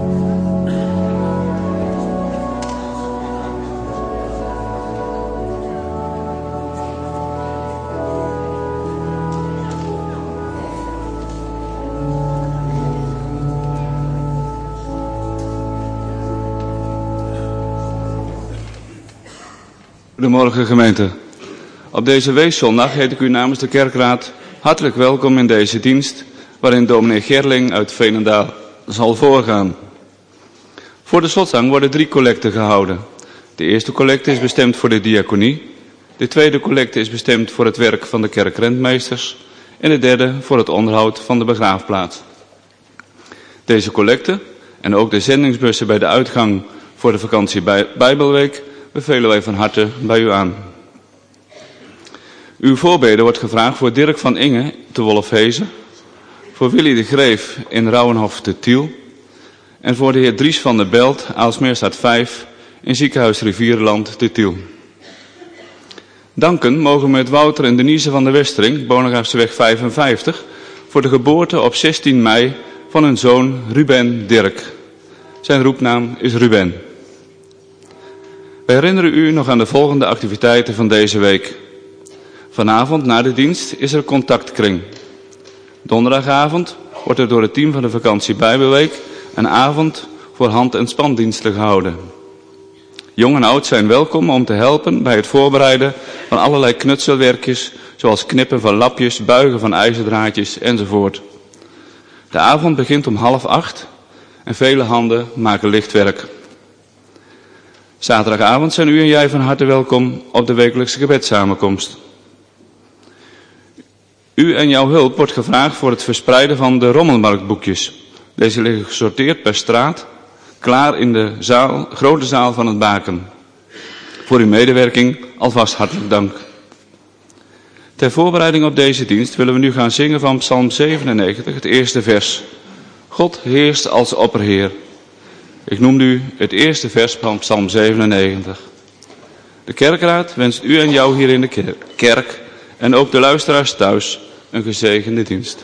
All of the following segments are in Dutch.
Goedemorgen gemeente. Op deze weeszondag heet ik u namens de kerkraad hartelijk welkom in deze dienst waarin dominee Gerling uit Veenendaal zal voorgaan. Voor de slotzang worden 3 collecten gehouden. De eerste collecte is bestemd voor de diaconie, de tweede collecte is bestemd voor het werk van de kerkrentmeesters en de derde voor het onderhoud van de begraafplaats. Deze collecte en ook de zendingsbussen bij de uitgang voor de vakantie Bijbelweek bevelen wij van harte bij u aan. Uw voorbeden wordt gevraagd voor Dirk van Inge te Wolfhezen, voor Willy de Greef in Rauwenhof te Tiel en voor de heer Dries van der Belt, Aalsmeerstad 5 in ziekenhuis Rivierenland te Tiel. Danken mogen we met Wouter en Denise van der Westering, Bonegraafseweg 55, voor de geboorte op 16 mei van hun zoon Ruben Dirk. Zijn roepnaam is Ruben. We herinneren u nog aan de volgende activiteiten van deze week. Vanavond na de dienst is er contactkring. Donderdagavond wordt er door het team van de vakantie Bijbelweek een avond voor hand- en spandiensten gehouden. Jong en oud zijn welkom om te helpen bij het voorbereiden van allerlei knutselwerkjes, zoals knippen van lapjes, buigen van ijzerdraadjes enzovoort. De avond begint om 7:30 en vele handen maken licht werk. Zaterdagavond zijn u en jij van harte welkom op de wekelijkse gebedssamenkomst. U en jouw hulp wordt gevraagd voor het verspreiden van de rommelmarktboekjes. Deze liggen gesorteerd per straat, klaar in de grote zaal van het Baken. Voor uw medewerking alvast hartelijk dank. Ter voorbereiding op deze dienst willen we nu gaan zingen van Psalm 97, het eerste vers. God heerst als opperheer. Ik noemde u het eerste vers van Psalm 97. De kerkraad wenst u en jou hier in de kerk en ook de luisteraars thuis een gezegende dienst.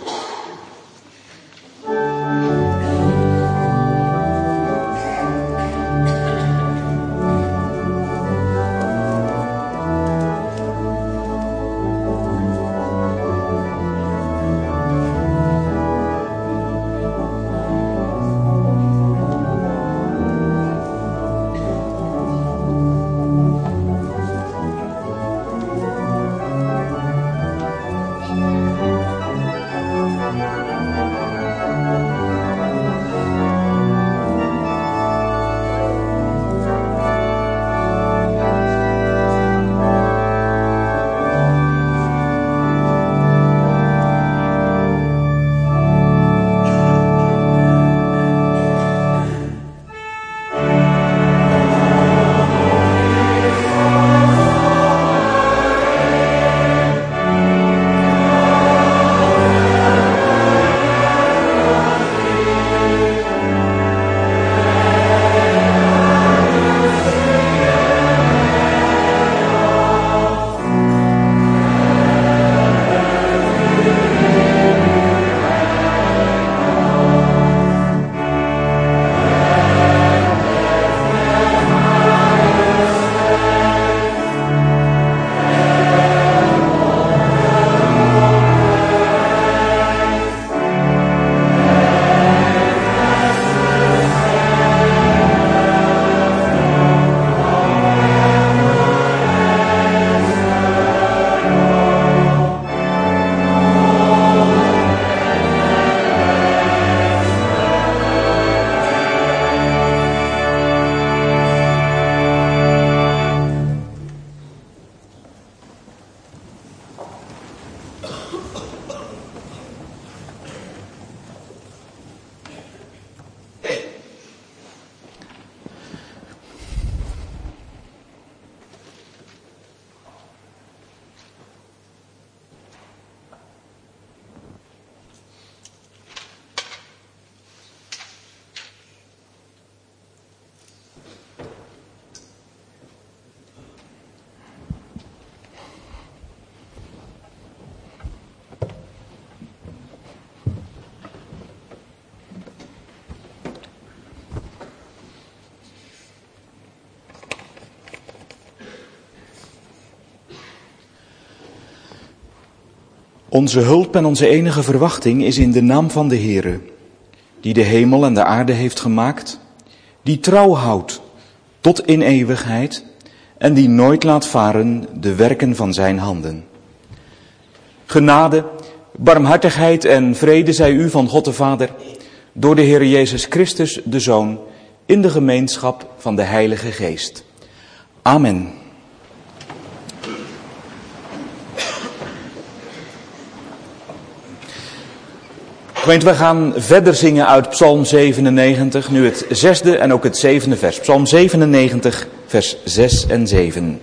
Onze hulp en onze enige verwachting is in de naam van de Heere, die de hemel en de aarde heeft gemaakt, die trouw houdt tot in eeuwigheid en die nooit laat varen de werken van zijn handen. Genade, barmhartigheid en vrede zij u van God de Vader, door de Heer Jezus Christus, de Zoon, in de gemeenschap van de Heilige Geest. Amen. Gemeente, wij gaan verder zingen uit Psalm 97, nu het 6e en ook het 7e vers. Psalm 97, vers 6 en 7.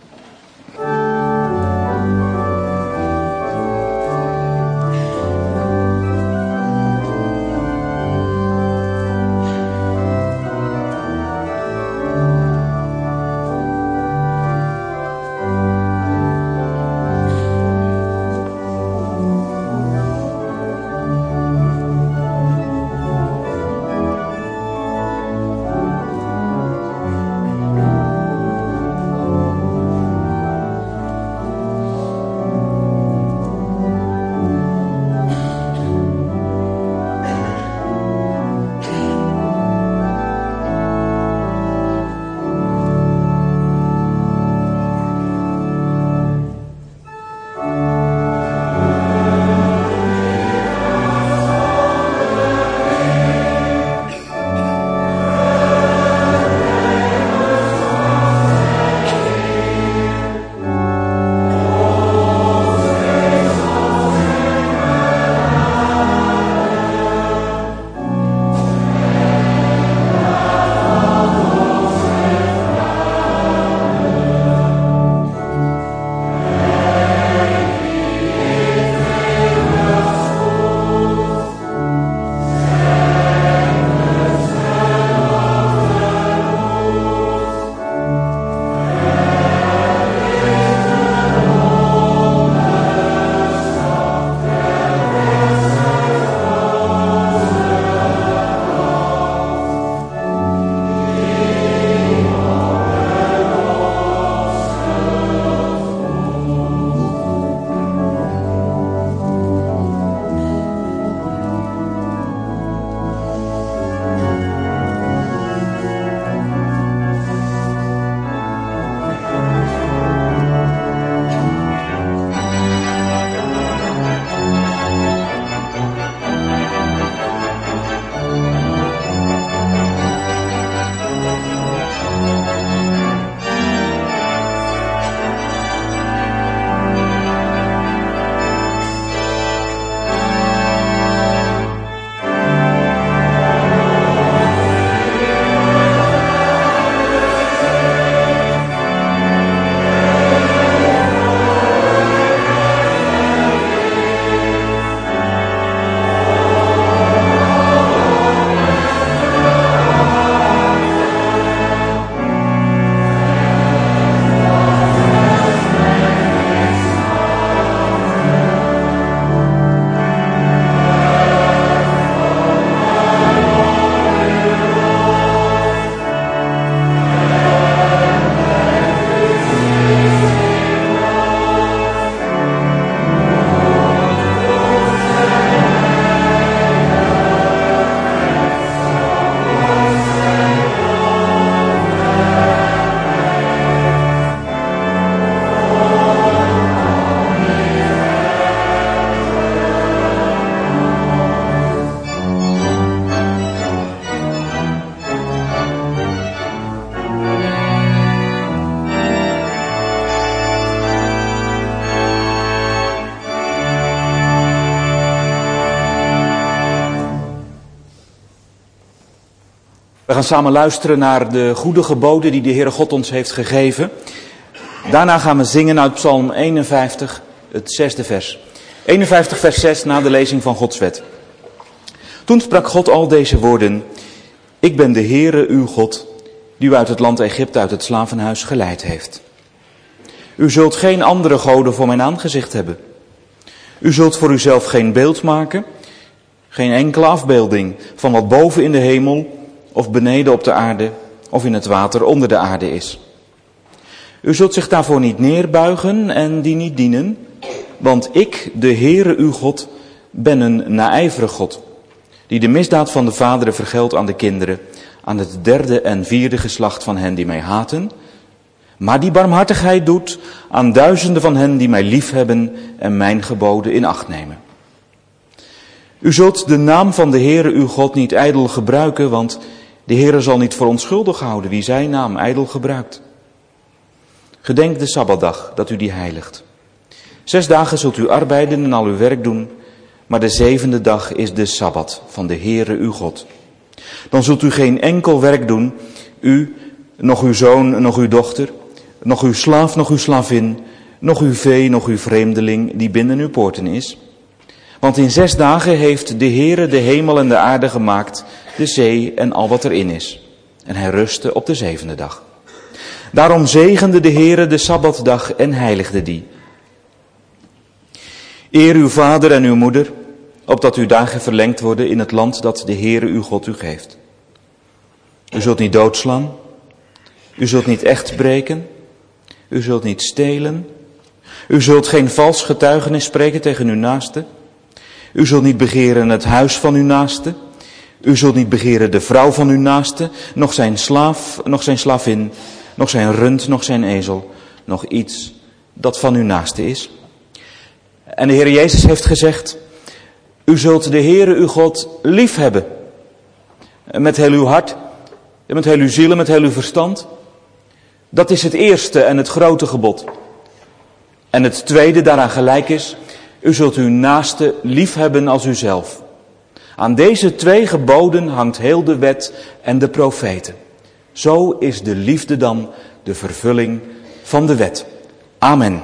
We gaan samen luisteren naar de goede geboden die de Heere God ons heeft gegeven. Daarna gaan we zingen uit Psalm 51, het 6e vers. 51 vers 6 na de lezing van Gods wet. Toen sprak God al deze woorden. Ik ben de Heere uw God, die u uit het land Egypte, uit het slavenhuis geleid heeft. U zult geen andere goden voor mijn aangezicht hebben. U zult voor uzelf geen beeld maken, geen enkele afbeelding van wat boven in de hemel of beneden op de aarde of in het water onder de aarde is. U zult zich daarvoor niet neerbuigen en die niet dienen, Want ik, de Heere uw God, ben een naijverig God, die de misdaad van de vaderen vergeldt aan de kinderen, aan het 3e en 4e geslacht van hen die mij haten, maar die barmhartigheid doet aan duizenden van hen die mij liefhebben en mijn geboden in acht nemen. U zult de naam van de Heere uw God niet ijdel gebruiken, want de Heere zal niet voor onschuldig houden wie zijn naam ijdel gebruikt. Gedenk de Sabbatdag, dat u die heiligt. 6 dagen zult u arbeiden en al uw werk doen, maar de 7e dag is de Sabbat van de Heere uw God. Dan zult u geen enkel werk doen, u, nog uw zoon, nog uw dochter, nog uw slaaf, nog uw slavin, nog uw vee, nog uw vreemdeling die binnen uw poorten is. Want in 6 dagen heeft de Heere de hemel en de aarde gemaakt, de zee en al wat erin is. En hij rustte op de 7e dag. Daarom zegende de Heere de Sabbatdag en heiligde die. Eer uw vader en uw moeder, opdat uw dagen verlengd worden in het land dat de Heere uw God u geeft. U zult niet doodslaan, u zult niet echt breken, u zult niet stelen, u zult geen vals getuigenis spreken tegen uw naaste, u zult niet begeren het huis van uw naaste, u zult niet begeren de vrouw van uw naaste, nog zijn slaaf, nog zijn slavin, nog zijn rund, nog zijn ezel, nog iets dat van uw naaste is. En de Heer Jezus heeft gezegd, u zult de Heere uw God lief hebben. Met heel uw hart, met heel uw ziel en met heel uw verstand. Dat is het eerste en het grote gebod. En het tweede daaraan gelijk is, u zult uw naaste lief hebben als uzelf. Aan deze 2 geboden hangt heel de wet en de profeten. Zo is de liefde dan de vervulling van de wet. Amen.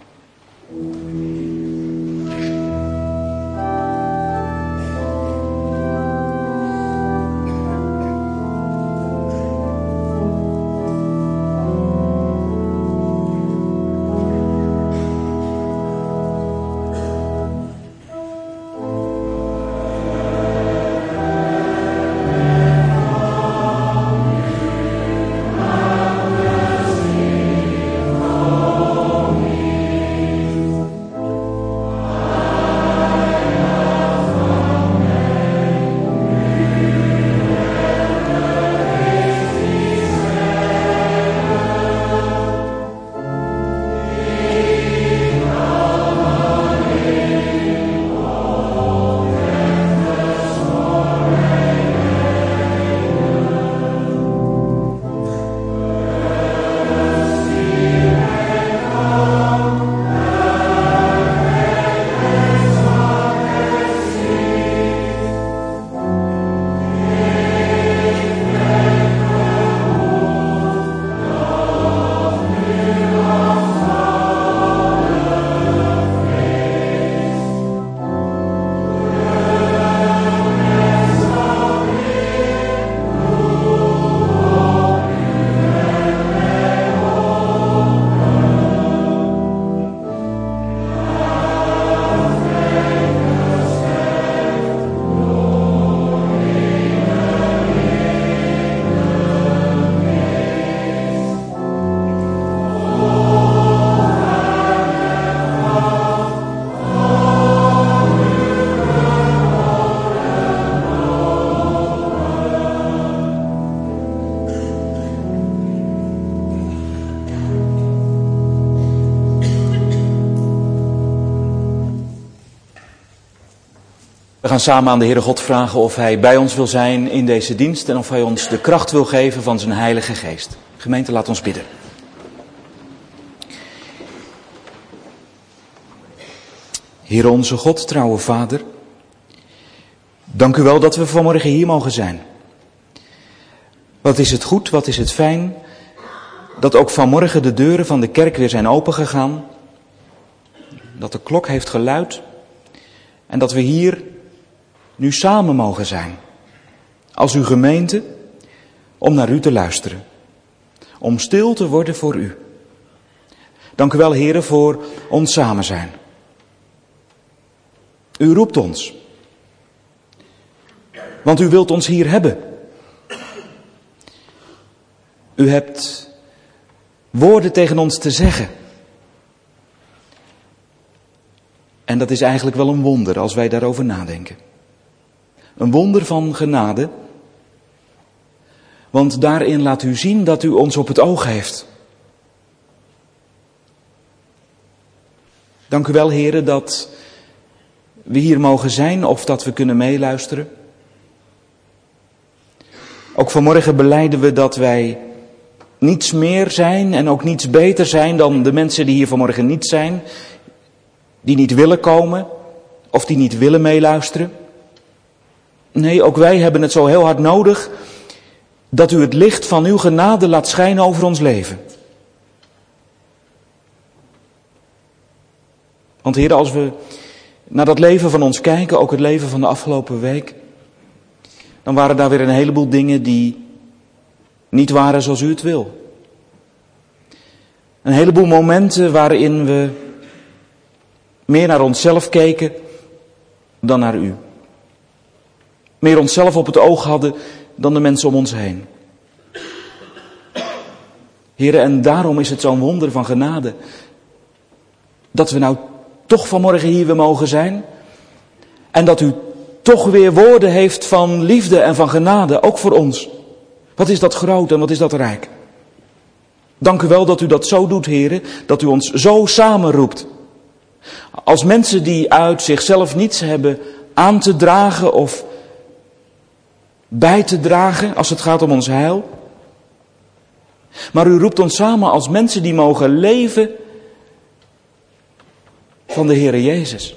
We gaan samen aan de Heere God vragen of Hij bij ons wil zijn in deze dienst en of Hij ons de kracht wil geven van zijn Heilige Geest. Gemeente, laat ons bidden. Heere onze God, trouwe Vader, dank u wel dat we vanmorgen hier mogen zijn. Wat is het goed, wat is het fijn, dat ook vanmorgen de deuren van de kerk weer zijn opengegaan, dat de klok heeft geluid en dat we hier nu samen mogen zijn, als uw gemeente, om naar u te luisteren, om stil te worden voor u. Dank u wel, Heere, voor ons samen zijn. U roept ons, want u wilt ons hier hebben. U hebt woorden tegen ons te zeggen. En dat is eigenlijk wel een wonder als wij daarover nadenken. Een wonder van genade. Want daarin laat u zien dat u ons op het oog heeft. Dank u wel, heren, dat we hier mogen zijn of dat we kunnen meeluisteren. Ook vanmorgen belijden we dat wij niets meer zijn en ook niets beter zijn dan de mensen die hier vanmorgen niet zijn. Die niet willen komen of die niet willen meeluisteren. Nee, ook wij hebben het zo heel hard nodig dat u het licht van uw genade laat schijnen over ons leven. Want Heer, als we naar dat leven van ons kijken, ook het leven van de afgelopen week, dan waren daar weer een heleboel dingen die niet waren zoals u het wil. Een heleboel momenten waarin we meer naar onszelf keken dan naar u. Meer onszelf op het oog hadden dan de mensen om ons heen. Heren, en daarom is het zo'n wonder van genade dat we nou toch vanmorgen hier weer mogen zijn. En dat u toch weer woorden heeft van liefde en van genade, ook voor ons. Wat is dat groot en wat is dat rijk. Dank u wel dat u dat zo doet, heren, dat u ons zo samenroept. Als mensen die uit zichzelf niets hebben aan te dragen of bij te dragen als het gaat om ons heil. Maar u roept ons samen als mensen die mogen leven van de Heere Jezus.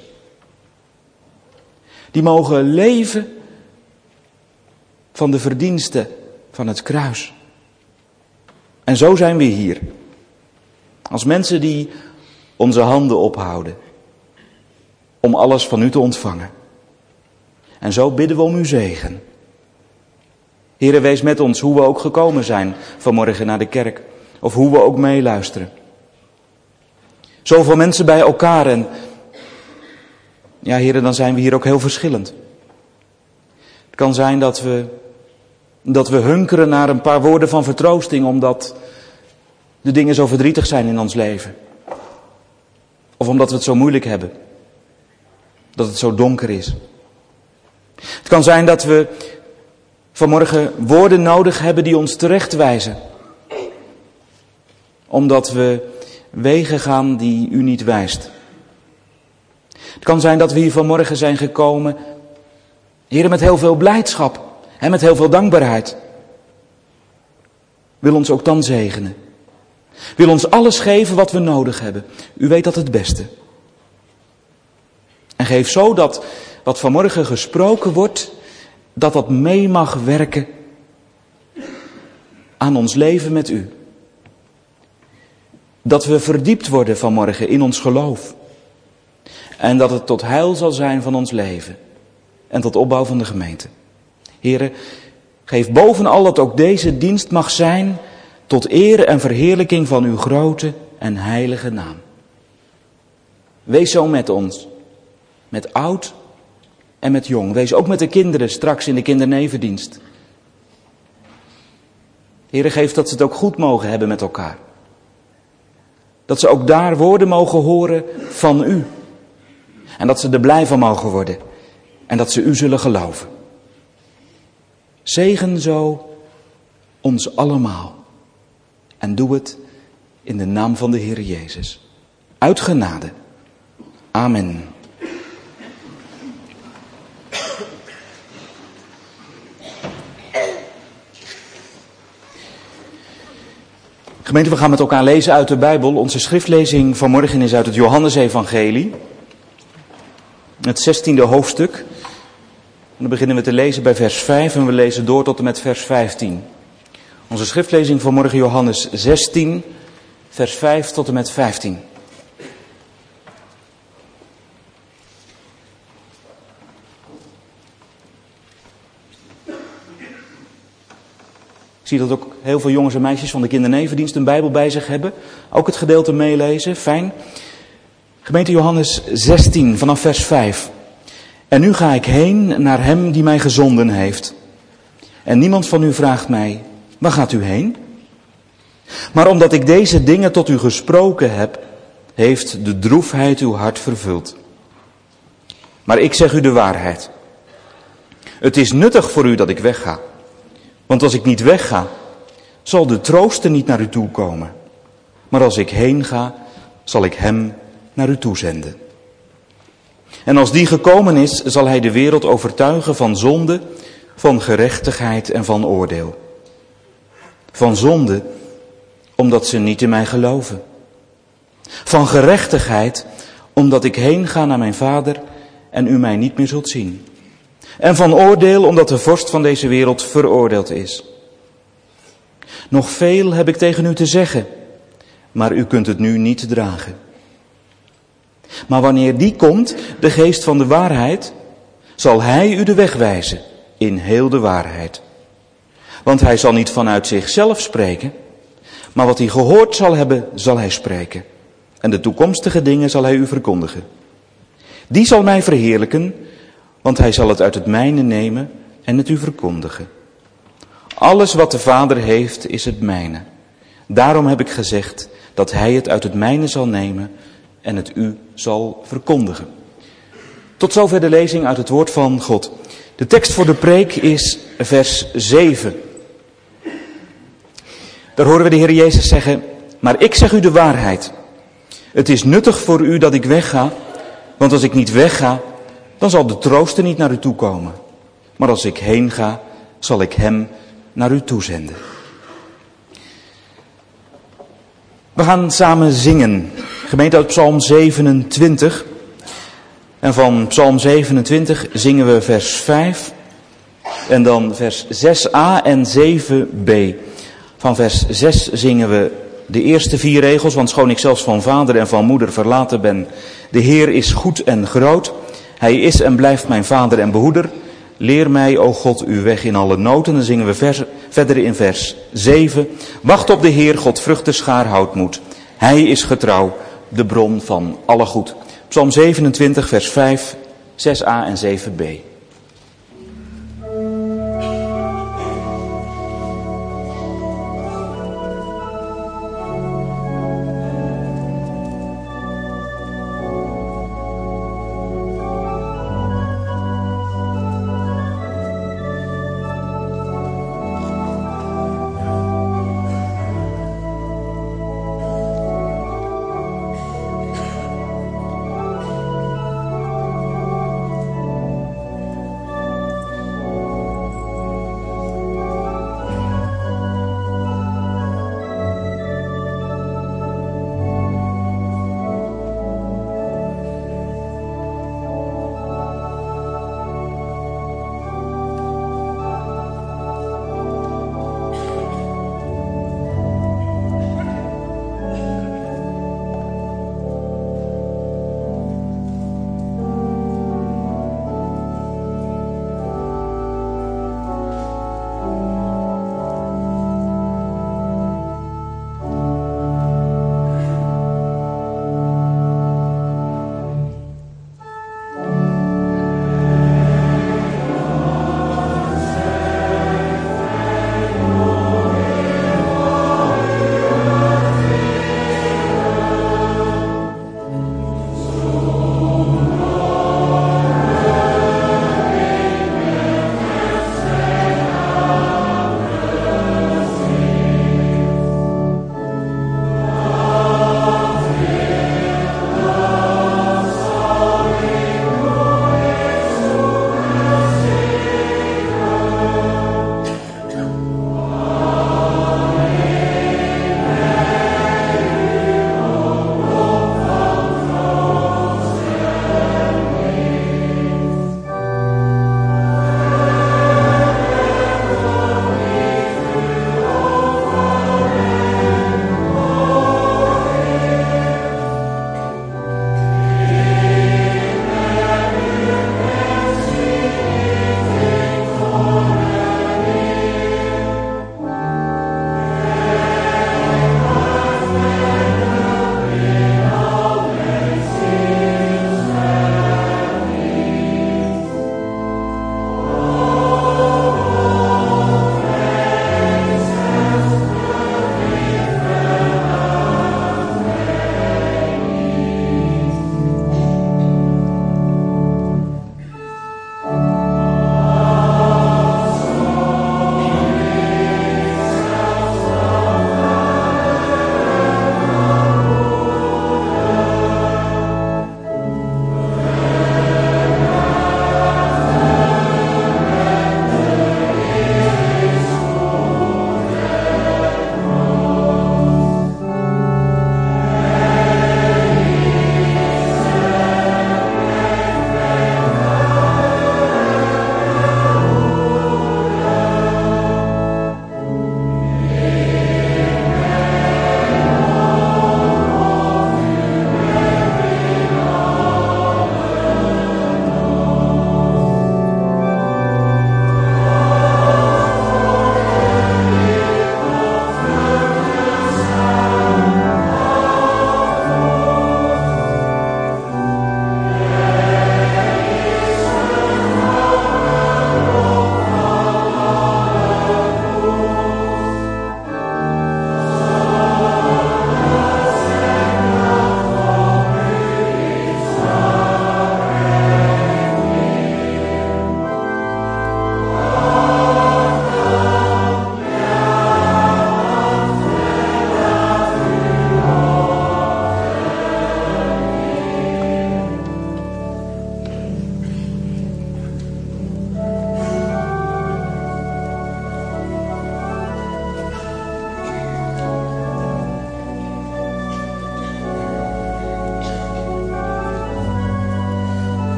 Die mogen leven van de verdiensten van het kruis. En zo zijn we hier. Als mensen die onze handen ophouden. Om alles van u te ontvangen. En zo bidden we om uw zegen. Heere, wees met ons hoe we ook gekomen zijn vanmorgen naar de kerk. Of hoe we ook meeluisteren. Zoveel mensen bij elkaar en ja, Heere, dan zijn we hier ook heel verschillend. Het kan zijn dat we hunkeren naar een paar woorden van vertroosting omdat de dingen zo verdrietig zijn in ons leven. Of omdat we het zo moeilijk hebben. Dat het zo donker is. Het kan zijn dat we vanmorgen woorden nodig hebben die ons terechtwijzen. Omdat we wegen gaan die u niet wijst. Het kan zijn dat we hier vanmorgen zijn gekomen, Heer, met heel veel blijdschap en met heel veel dankbaarheid. Wil ons ook dan zegenen. Wil ons alles geven wat we nodig hebben. U weet dat het beste. En geef zo dat wat vanmorgen gesproken wordt, dat dat mee mag werken aan ons leven met u. Dat we verdiept worden vanmorgen in ons geloof. En dat het tot heil zal zijn van ons leven. En tot opbouw van de gemeente. Here, geef bovenal dat ook deze dienst mag zijn tot eer en verheerlijking van uw grote en heilige naam. Wees zo met ons. Met oud en met jong. Wees ook met de kinderen straks in de kindernevendienst. Here, geef dat ze het ook goed mogen hebben met elkaar. Dat ze ook daar woorden mogen horen van u. En dat ze er blij van mogen worden. En dat ze u zullen geloven. Zegen zo ons allemaal. En doe het in de naam van de Heer Jezus. Uit genade. Amen. Gemeente, we gaan met elkaar lezen uit de Bijbel. Onze schriftlezing vanmorgen is uit het Johannesevangelie. Het 16e hoofdstuk. En dan beginnen we te lezen bij vers 5 en we lezen door tot en met vers 15. Onze schriftlezing vanmorgen Johannes 16, vers 5 tot en met 15. Ik zie dat ook heel veel jongens en meisjes van de kindernevendienst een Bijbel bij zich hebben. Ook het gedeelte meelezen, fijn. Gemeente Johannes 16 vanaf vers 5. En nu ga ik heen naar hem die mij gezonden heeft. En niemand van u vraagt mij, waar gaat u heen? Maar omdat ik deze dingen tot u gesproken heb, heeft de droefheid uw hart vervuld. Maar ik zeg u de waarheid. Het is nuttig voor u dat ik wegga. Want als ik niet wegga, zal de trooster niet naar u toe komen. Maar als ik heen ga, zal ik hem naar u toe zenden. En als die gekomen is, zal hij de wereld overtuigen van zonde, van gerechtigheid en van oordeel. Van zonde, omdat ze niet in mij geloven. Van gerechtigheid, omdat ik heen ga naar mijn Vader en u mij niet meer zult zien. En van oordeel, omdat de vorst van deze wereld veroordeeld is. Nog veel heb ik tegen u te zeggen, maar u kunt het nu niet dragen. Maar wanneer die komt, de geest van de waarheid, zal hij u de weg wijzen in heel de waarheid. Want hij zal niet vanuit zichzelf spreken, maar wat hij gehoord zal hebben, zal hij spreken. En de toekomstige dingen zal hij u verkondigen. Die zal mij verheerlijken, want hij zal het uit het mijne nemen en het u verkondigen. Alles wat de Vader heeft, is het mijne. Daarom heb ik gezegd dat hij het uit het mijne zal nemen en het u zal verkondigen. Tot zover de lezing uit het woord van God. De tekst voor de preek is vers 7. Daar horen we de Heer Jezus zeggen, maar ik zeg u de waarheid. Het is nuttig voor u dat ik wegga, want als ik niet wegga, dan zal de trooster niet naar u toe komen. Maar als ik heen ga, zal ik hem naar u toezenden. We gaan samen zingen. Gemeente uit Psalm 27. En van Psalm 27 zingen we vers 5. En dan vers 6a en 7b. Van vers 6 zingen we de eerste 4 regels. Want schoon ik zelfs van vader en van moeder verlaten ben, de Heer is goed en groot. Hij is en blijft mijn vader en behoeder. Leer mij, o God, uw weg in alle nood. En dan zingen we verder in vers 7. Wacht op de Heer, Godvruchtig schaar houdt moed. Hij is getrouw, de bron van alle goed. Psalm 27, vers 5, 6a en 7b.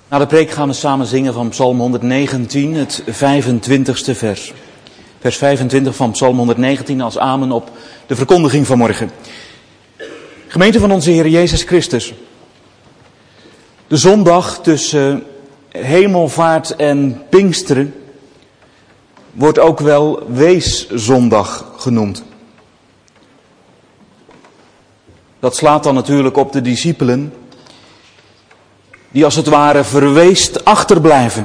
Na de preek gaan we samen zingen van Psalm 119, het 25ste vers. Vers 25 van Psalm 119 als amen op de verkondiging van morgen. Gemeente van onze Heer Jezus Christus. De zondag tussen Hemelvaart en Pinksteren wordt ook wel Weeszondag genoemd. Dat slaat dan natuurlijk op de discipelen die als het ware verweest achterblijven.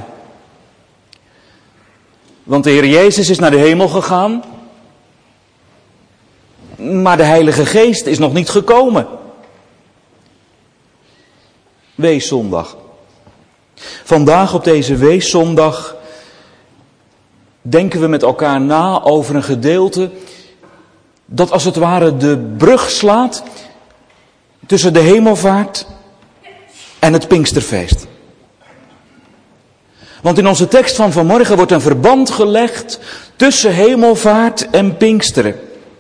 Want de Heer Jezus is naar de hemel gegaan, maar de Heilige Geest is nog niet gekomen. Weeszondag. Vandaag op deze Weeszondag denken we met elkaar na over een gedeelte dat als het ware de brug slaat tussen de hemelvaart en het Pinksterfeest. Want in onze tekst van vanmorgen wordt een verband gelegd tussen hemelvaart en Pinksteren.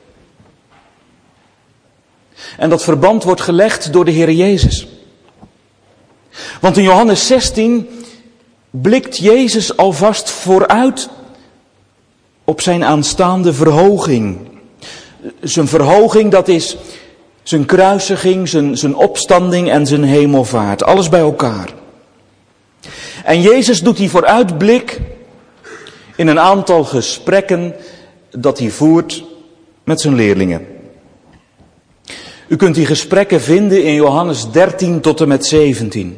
En dat verband wordt gelegd door de Heer Jezus. Want in Johannes 16 blikt Jezus alvast vooruit op zijn aanstaande verhoging. Zijn verhoging, dat is zijn kruisiging, zijn opstanding en zijn hemelvaart. Alles bij elkaar. En Jezus doet die vooruitblik in een aantal gesprekken dat hij voert met zijn leerlingen. U kunt die gesprekken vinden in Johannes 13 tot en met 17.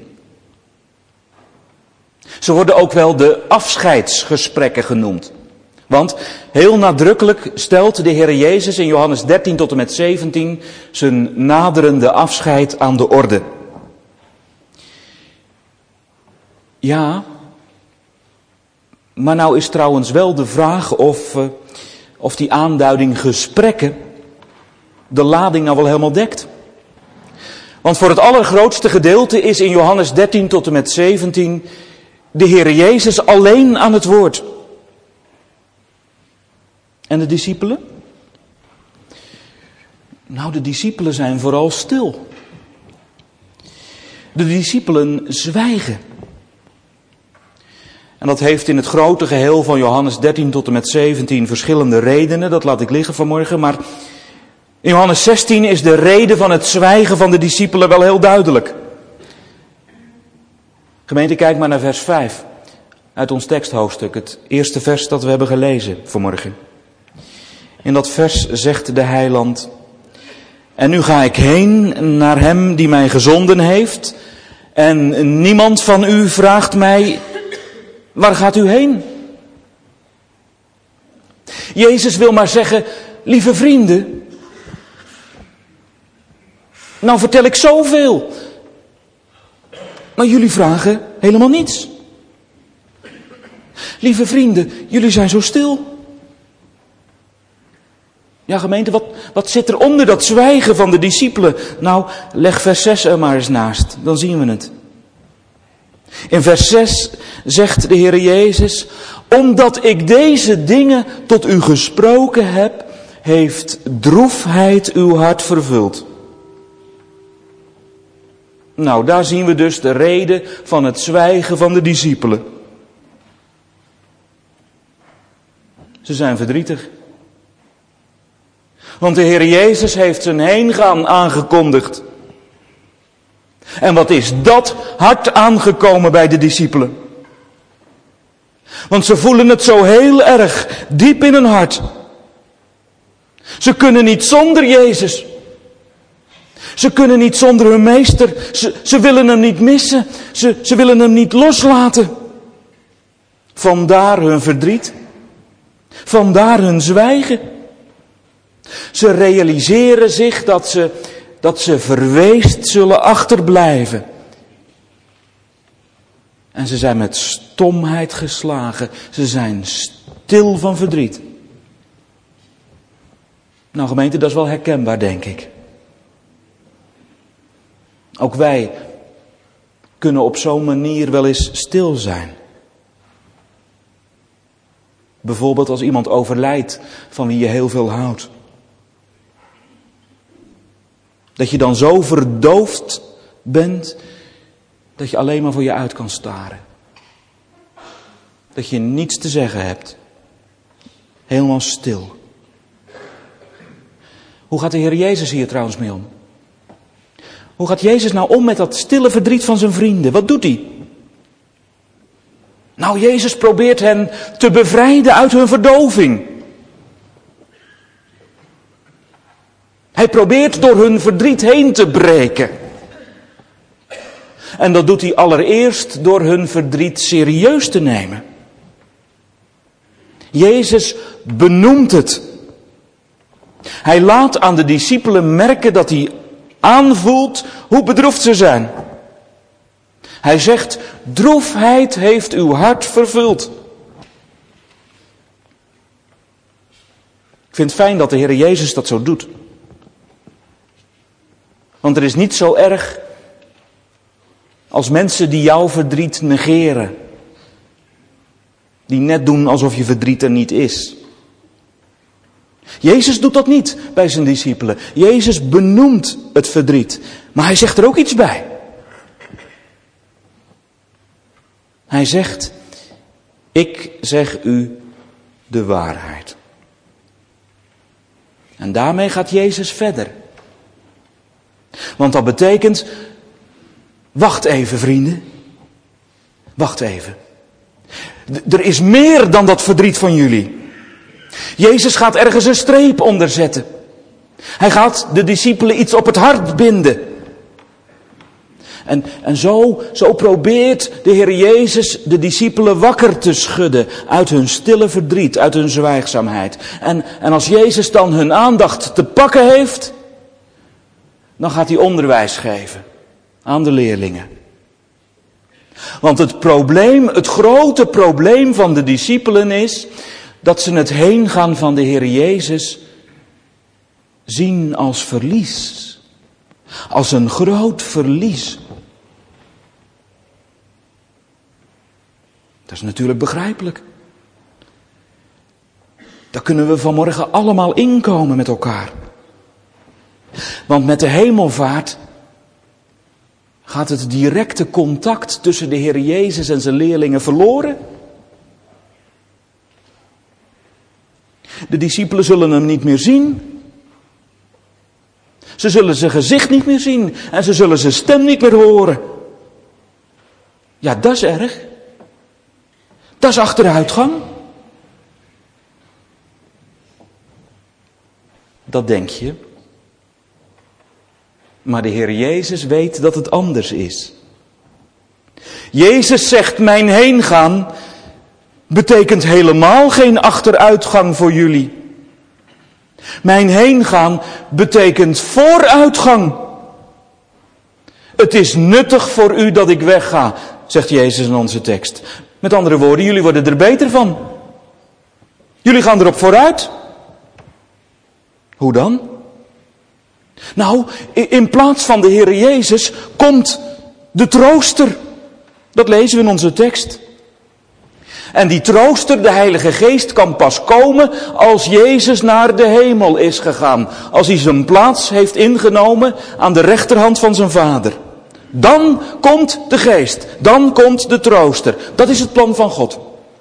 Ze worden ook wel de afscheidsgesprekken genoemd. Want heel nadrukkelijk stelt de Heer Jezus in Johannes 13 tot en met 17 zijn naderende afscheid aan de orde. Ja, maar nou is trouwens wel de vraag of die aanduiding gesprekken de lading nou wel helemaal dekt. Want voor het allergrootste gedeelte is in Johannes 13 tot en met 17 de Heer Jezus alleen aan het woord. En de discipelen? Nou, de discipelen zijn vooral stil. De discipelen zwijgen. En dat heeft in het grote geheel van Johannes 13 tot en met 17 verschillende redenen. Dat laat ik liggen vanmorgen. Maar in Johannes 16 is de reden van het zwijgen van de discipelen wel heel duidelijk. Gemeente, kijk maar naar vers 5 uit ons teksthoofdstuk. Het eerste vers dat we hebben gelezen vanmorgen. In dat vers zegt de heiland: en nu ga ik heen naar hem die mij gezonden heeft. En niemand van u vraagt mij: waar gaat u heen? Jezus wil maar zeggen: lieve vrienden, nou vertel ik zoveel. Maar jullie vragen helemaal niets. Lieve vrienden, jullie zijn zo stil. Ja, gemeente, wat zit er onder dat zwijgen van de discipelen? Nou, leg vers 6 er maar eens naast, dan zien we het. In vers 6 zegt de Heer Jezus: omdat ik deze dingen tot u gesproken heb, heeft droefheid uw hart vervuld. Nou, daar zien we dus de reden van het zwijgen van de discipelen. Ze zijn verdrietig. Want de Heer Jezus heeft zijn heengaan aangekondigd. En wat is dat hard aangekomen bij de discipelen? Want ze voelen het zo heel erg, diep in hun hart. Ze kunnen niet zonder Jezus. Ze kunnen niet zonder hun meester. Ze willen hem niet missen. Ze willen hem niet loslaten. Vandaar hun verdriet. Vandaar hun zwijgen. Ze realiseren zich dat ze verweest zullen achterblijven. En ze zijn met stomheid geslagen. Ze zijn stil van verdriet. Nou gemeente, dat is wel herkenbaar, denk ik. Ook wij kunnen op zo'n manier wel eens stil zijn. Bijvoorbeeld als iemand overlijdt van wie je heel veel houdt. Dat je dan zo verdoofd bent Dat je alleen maar voor je uit kan staren. Dat je niets te zeggen hebt. Helemaal stil. Hoe gaat de Heer Jezus hier trouwens mee om? Hoe gaat Jezus nou om met dat stille verdriet van zijn vrienden? Wat doet hij? Nou, Jezus probeert hen te bevrijden uit hun verdoving. Hij probeert door hun verdriet heen te breken. En dat doet hij allereerst door hun verdriet serieus te nemen. Jezus benoemt het. Hij laat aan de discipelen merken dat hij aanvoelt hoe bedroefd ze zijn. Hij zegt, droefheid heeft uw hart vervuld. Ik vind het fijn dat de Heer Jezus dat zo doet. Want er is niet zo erg als mensen die jouw verdriet negeren. Die net doen alsof je verdriet er niet is. Jezus doet dat niet bij zijn discipelen. Jezus benoemt het verdriet. Maar hij zegt er ook iets bij. Hij zegt, ik zeg u de waarheid. En daarmee gaat Jezus verder. Want dat betekent, wacht even vrienden. Wacht even. Er is meer dan dat verdriet van jullie. Jezus gaat ergens een streep onder zetten. Hij gaat de discipelen iets op het hart binden. En zo probeert de Heer Jezus de discipelen wakker te schudden uit hun stille verdriet, uit hun zwijgzaamheid. En als Jezus dan hun aandacht te pakken heeft, dan gaat hij onderwijs geven aan de leerlingen. Want het grote probleem van de discipelen is dat ze het heengaan van de Heer Jezus zien als verlies. Als een groot verlies. Dat is natuurlijk begrijpelijk. Daar kunnen we vanmorgen allemaal inkomen met elkaar. Want met de hemelvaart gaat het directe contact tussen de Heer Jezus en zijn leerlingen verloren. De discipelen zullen hem niet meer zien. Ze zullen zijn gezicht niet meer zien. En ze zullen zijn stem niet meer horen. Ja, dat is erg. Dat is achteruitgang. Dat denk je. Maar de Heer Jezus weet dat het anders is. Jezus zegt, mijn heengaan betekent helemaal geen achteruitgang voor jullie. Mijn heengaan betekent vooruitgang. Het is nuttig voor u dat ik wegga, zegt Jezus in onze tekst. Met andere woorden, jullie worden er beter van. Jullie gaan erop vooruit. Hoe dan? Nou, in plaats van de Heer Jezus komt de trooster. Dat lezen we in onze tekst. En die trooster, de Heilige Geest, kan pas komen als Jezus naar de hemel is gegaan. Als hij zijn plaats heeft ingenomen aan de rechterhand van zijn Vader. Dan komt de Geest. Dan komt de trooster. Dat is het plan van God.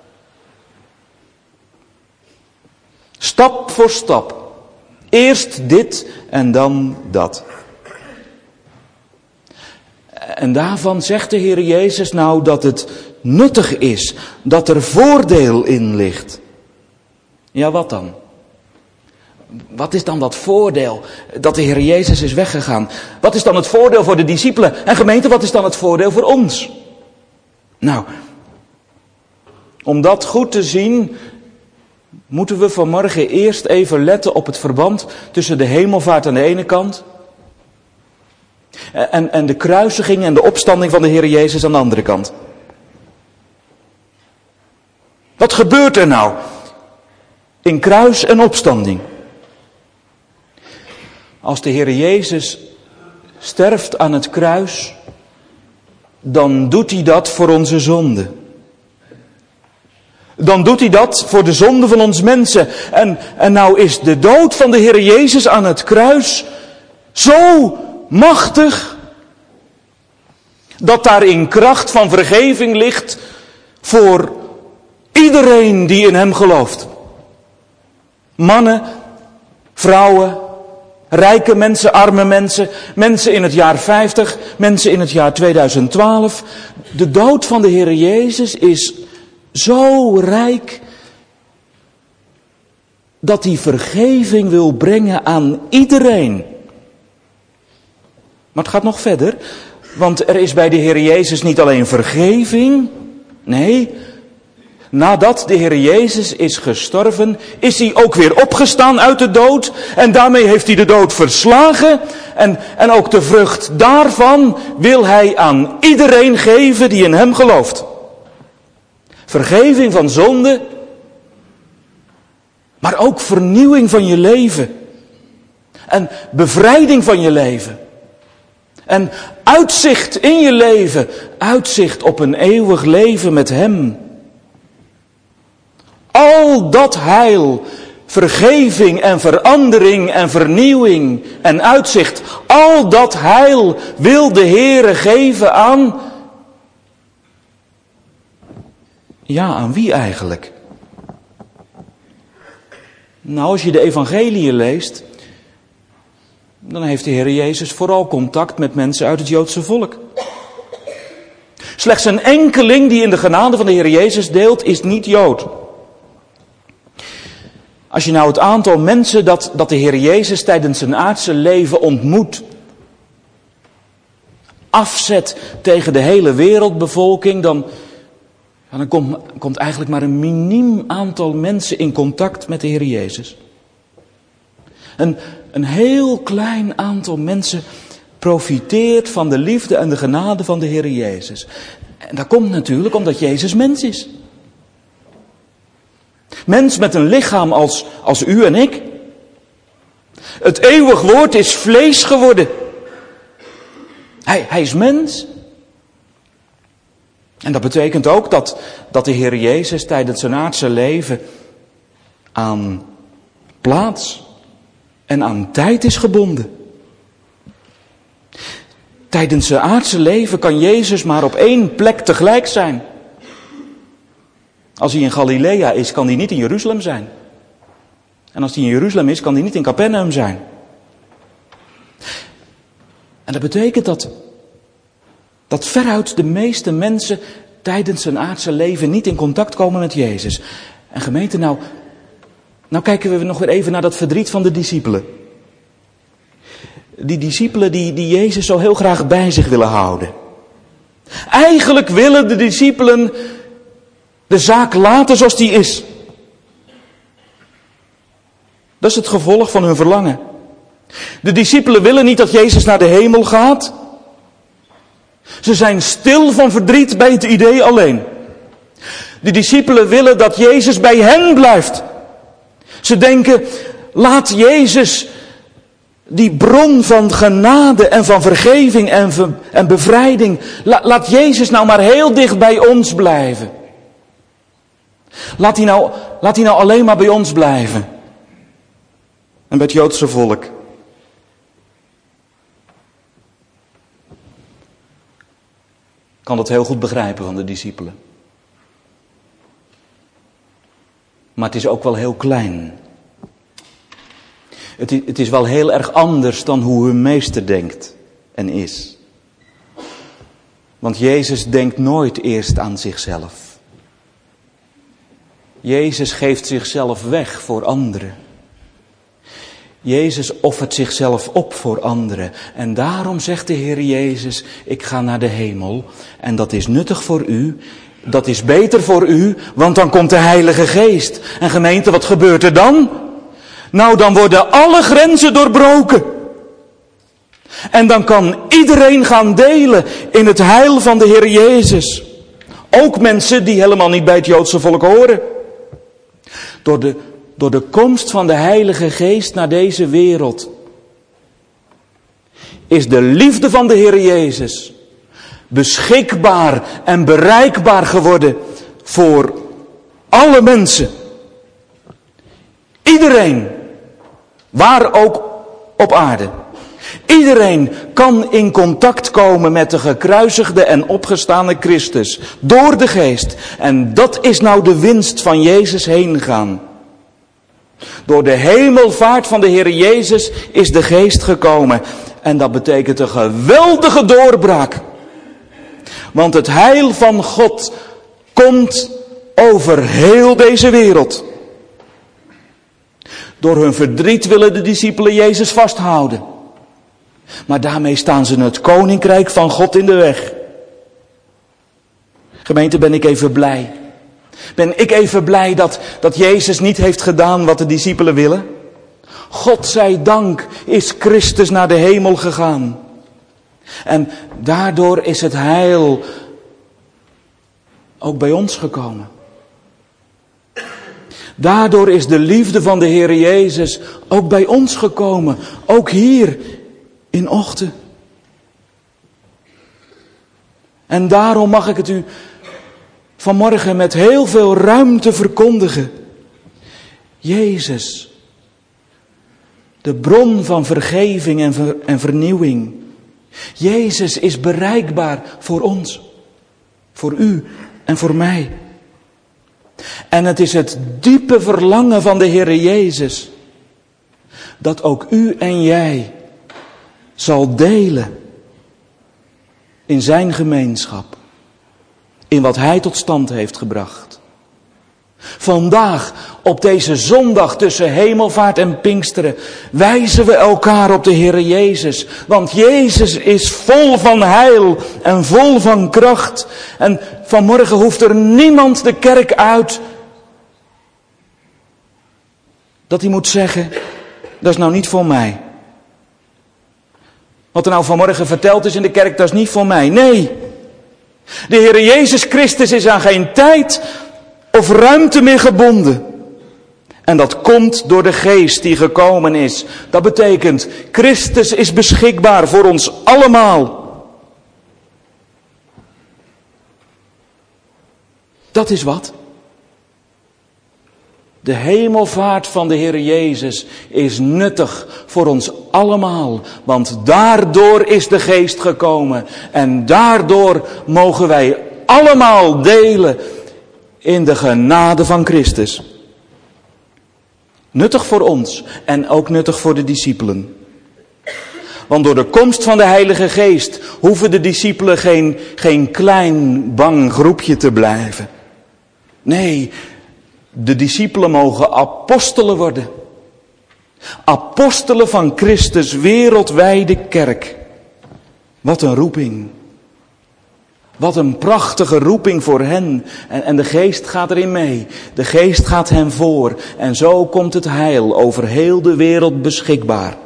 Stap voor stap. Eerst dit en dan dat. En daarvan zegt de Heer Jezus nou dat het nuttig is. Dat er voordeel in ligt. Ja, wat dan? Wat is dan dat voordeel dat de Heer Jezus is weggegaan? Wat is dan het voordeel voor de discipelen? En gemeente, wat is dan het voordeel voor ons? Nou, om dat goed te zien, moeten we vanmorgen eerst even letten op het verband tussen de hemelvaart aan de ene kant en de kruisiging en de opstanding van de Heer Jezus aan de andere kant. Wat gebeurt er nou in kruis en opstanding? Als de Heer Jezus sterft aan het kruis, dan doet hij dat voor onze zonde. Dan doet hij dat voor de zonde van ons mensen. En nou is de dood van de Heer Jezus aan het kruis zo machtig, Dat daarin kracht van vergeving ligt voor iedereen die in hem gelooft. Mannen, vrouwen, rijke mensen, arme mensen, mensen in het jaar 50, mensen in het jaar 2012. De dood van de Heer Jezus is zo rijk dat hij vergeving wil brengen aan iedereen. Maar het gaat nog verder, want er is bij de Heer Jezus niet alleen vergeving, nee, nadat de Heer Jezus is gestorven, is hij ook weer opgestaan uit de dood. En daarmee heeft hij de dood verslagen. En ook de vrucht daarvan wil hij aan iedereen geven die in hem gelooft. Vergeving van zonde, maar ook vernieuwing van je leven. En bevrijding van je leven. En uitzicht in je leven, uitzicht op een eeuwig leven met hem. Al dat heil, vergeving en verandering en vernieuwing en uitzicht, al dat heil wil de Heere geven aan... Ja, aan wie eigenlijk? Nou, als je de evangeliën leest, dan heeft de Heer Jezus vooral contact met mensen uit het Joodse volk. Slechts een enkeling die in de genade van de Heer Jezus deelt, is niet Jood. Als je nou het aantal mensen dat de Heer Jezus tijdens zijn aardse leven ontmoet, afzet tegen de hele wereldbevolking, dan komt eigenlijk maar een miniem aantal mensen in contact met de Heer Jezus. Een heel klein aantal mensen profiteert van de liefde en de genade van de Heer Jezus. En dat komt natuurlijk omdat Jezus mens is. Mens met een lichaam als u en ik. Het eeuwig woord is vlees geworden. Hij is mens. En dat betekent ook dat de Heer Jezus tijdens zijn aardse leven aan plaats en aan tijd is gebonden. Tijdens zijn aardse leven kan Jezus maar op één plek tegelijk zijn. Als hij in Galilea is, kan hij niet in Jeruzalem zijn. En als hij in Jeruzalem is, kan hij niet in Capernaum zijn. En dat betekent dat veruit de meeste mensen tijdens zijn aardse leven niet in contact komen met Jezus. En gemeente, nou kijken we nog weer even naar dat verdriet van de discipelen. Die discipelen die Jezus zo heel graag bij zich willen houden. Eigenlijk willen de discipelen de zaak laten zoals die is. Dat is het gevolg van hun verlangen. De discipelen willen niet dat Jezus naar de hemel gaat. Ze zijn stil van verdriet bij het idee alleen. De discipelen willen dat Jezus bij hen blijft. Ze denken, laat Jezus, die bron van genade en van vergeving en bevrijding, laat Jezus nou maar heel dicht bij ons blijven. Laat hij nou alleen maar bij ons blijven. En bij het Joodse volk. Ik kan dat heel goed begrijpen van de discipelen. Maar het is ook wel heel klein. Het is wel heel erg anders dan hoe hun meester denkt en is. Want Jezus denkt nooit eerst aan zichzelf. Jezus geeft zichzelf weg voor anderen. Jezus offert zichzelf op voor anderen. En daarom zegt de Heer Jezus, ik ga naar de hemel. En dat is nuttig voor u. Dat is beter voor u, want dan komt de Heilige Geest. En gemeente, wat gebeurt er dan? Nou, dan worden alle grenzen doorbroken. En dan kan iedereen gaan delen in het heil van de Heer Jezus. Ook mensen die helemaal niet bij het Joodse volk horen. Door de komst van de Heilige Geest naar deze wereld is de liefde van de Heer Jezus beschikbaar en bereikbaar geworden voor alle mensen. Iedereen, waar ook op aarde. Iedereen kan in contact komen met de gekruisigde en opgestane Christus door de Geest. En dat is nou de winst van Jezus heen gaan. Door de hemelvaart van de Heer Jezus is de Geest gekomen. En dat betekent een geweldige doorbraak. Want het heil van God komt over heel deze wereld. Door hun verdriet willen de discipelen Jezus vasthouden. Maar daarmee staan ze het koninkrijk van God in de weg. Gemeente, ben ik even blij. Ben ik even blij dat Jezus niet heeft gedaan wat de discipelen willen. God zij dank is Christus naar de hemel gegaan. En daardoor is het heil ook bij ons gekomen. Daardoor is de liefde van de Heer Jezus ook bij ons gekomen. Ook hier in Ochten. En daarom mag ik het u vanmorgen met heel veel ruimte verkondigen. Jezus, de bron van vergeving en vernieuwing. Jezus is bereikbaar voor ons, voor u en voor mij. En het is het diepe verlangen van de Heer Jezus dat ook u en jij zal delen in zijn gemeenschap, in wat hij tot stand heeft gebracht. Vandaag, op deze zondag tussen hemelvaart en Pinksteren, wijzen we elkaar op de Heer Jezus. Want Jezus is vol van heil en vol van kracht. En vanmorgen hoeft er niemand de kerk uit dat hij moet zeggen, dat is nou niet voor mij. Wat er nou vanmorgen verteld is in de kerk, dat is niet voor mij. Nee, de Heer Jezus Christus is aan geen tijd of ruimte meer gebonden. En dat komt door de Geest die gekomen is. Dat betekent, Christus is beschikbaar voor ons allemaal. Dat is wat. De hemelvaart van de Heer Jezus is nuttig voor ons allemaal. Want daardoor is de Geest gekomen. En daardoor mogen wij allemaal delen in de genade van Christus. Nuttig voor ons en ook nuttig voor de discipelen. Want door de komst van de Heilige Geest hoeven de discipelen geen klein bang groepje te blijven. Nee, de discipelen mogen apostelen worden. Apostelen van Christus wereldwijde kerk. Wat een roeping. Wat een prachtige roeping voor hen. En de Geest gaat erin mee. De Geest gaat hen voor. En zo komt het heil over heel de wereld beschikbaar.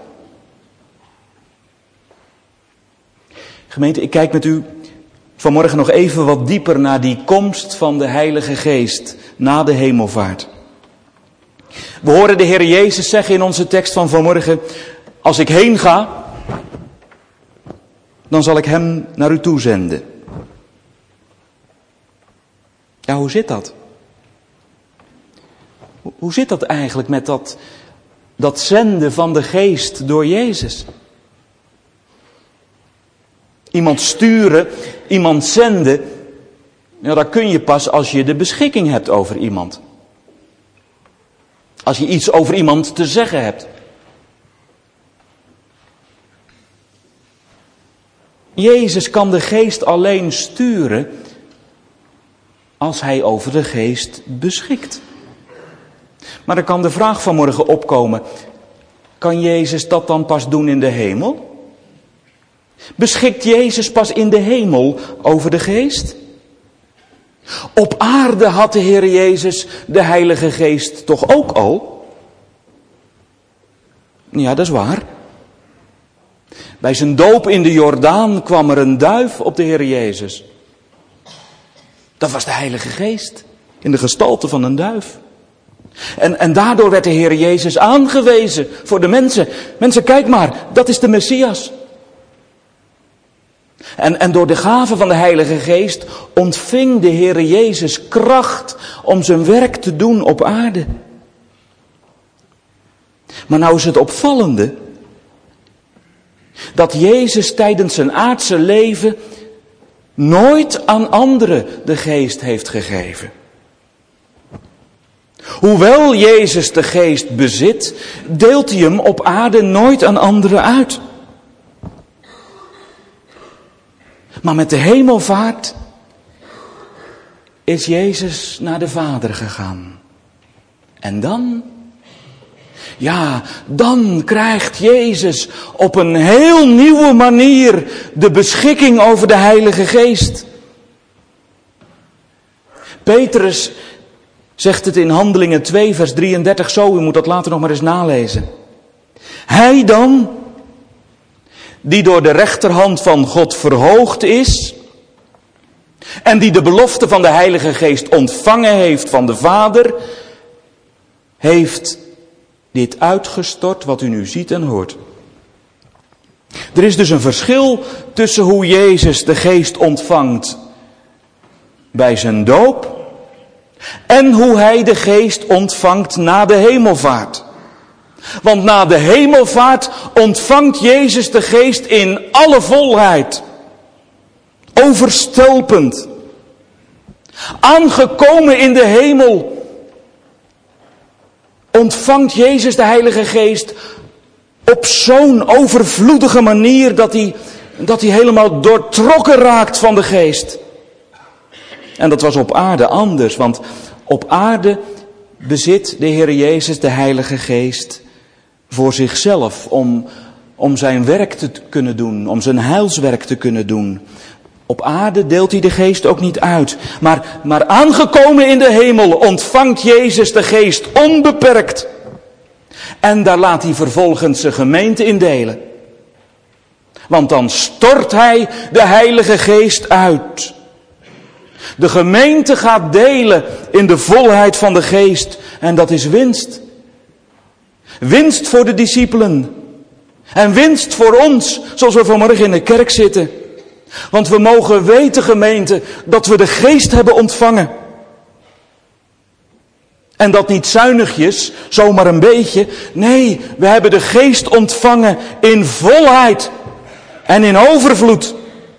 Gemeente, ik kijk met u vanmorgen nog even wat dieper naar die komst van de Heilige Geest na de hemelvaart. We horen de Heer Jezus zeggen in onze tekst van vanmorgen, als ik heen ga, dan zal ik hem naar u toe zenden. Ja, hoe zit dat? Hoe zit dat eigenlijk met dat zenden van de Geest door Jezus? Iemand sturen, iemand zenden, ja, dat kun je pas als je de beschikking hebt over iemand. Als je iets over iemand te zeggen hebt. Jezus kan de Geest alleen sturen als hij over de Geest beschikt. Maar dan kan de vraag vanmorgen opkomen, kan Jezus dat dan pas doen in de hemel? Beschikt Jezus pas in de hemel over de Geest? Op aarde had de Heer Jezus de Heilige Geest toch ook al? Ja, dat is waar. Bij zijn doop in de Jordaan kwam er een duif op de Heer Jezus. Dat was de Heilige Geest, in de gestalte van een duif. En daardoor werd de Heer Jezus aangewezen voor de mensen. Mensen, kijk maar, dat is de Messias. En door de gave van de Heilige Geest ontving de Heer Jezus kracht om zijn werk te doen op aarde. Maar nou is het opvallende. Dat Jezus tijdens zijn aardse leven nooit aan anderen de geest heeft gegeven. Hoewel Jezus de geest bezit, deelt hij hem op aarde nooit aan anderen uit. Maar met de hemelvaart is Jezus naar de Vader gegaan. En dan? Ja, dan krijgt Jezus op een heel nieuwe manier de beschikking over de Heilige Geest. Petrus zegt het in Handelingen 2 vers 33 zo, u moet dat later nog maar eens nalezen. Hij dan, die door de rechterhand van God verhoogd is en die de belofte van de Heilige Geest ontvangen heeft van de Vader, heeft dit uitgestort wat u nu ziet en hoort. Er is dus een verschil tussen hoe Jezus de Geest ontvangt bij zijn doop en hoe hij de Geest ontvangt na de hemelvaart. Want na de hemelvaart ontvangt Jezus de Geest in alle volheid. Overstelpend. Aangekomen in de hemel ontvangt Jezus de Heilige Geest op zo'n overvloedige manier dat hij helemaal doortrokken raakt van de Geest. En dat was op aarde anders, want op aarde bezit de Heer Jezus de Heilige Geest voor zichzelf om zijn werk te kunnen doen, om zijn heilswerk te kunnen doen. Op aarde deelt hij de Geest ook niet uit. Maar aangekomen in de hemel ontvangt Jezus de Geest onbeperkt. En daar laat hij vervolgens zijn gemeente in delen. Want dan stort hij de Heilige Geest uit. De gemeente gaat delen in de volheid van de Geest. En dat is winst. Winst voor de discipelen. En winst voor ons, zoals we vanmorgen in de kerk zitten. Want we mogen weten, gemeente, dat we de Geest hebben ontvangen. En dat niet zuinigjes, zomaar een beetje. Nee, we hebben de Geest ontvangen in volheid en in overvloed.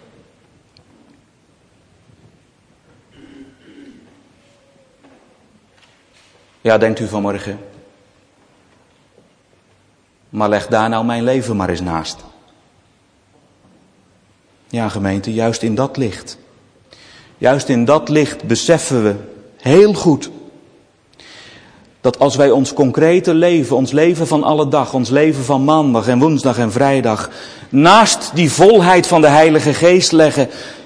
Ja, denkt u vanmorgen. Maar leg daar nou mijn leven maar eens naast. Ja, gemeente, juist in dat licht. Juist in dat licht beseffen we heel goed dat als wij ons concrete leven, ons leven van alle dag, ons leven van maandag en woensdag en vrijdag, naast die volheid van de Heilige Geest leggen,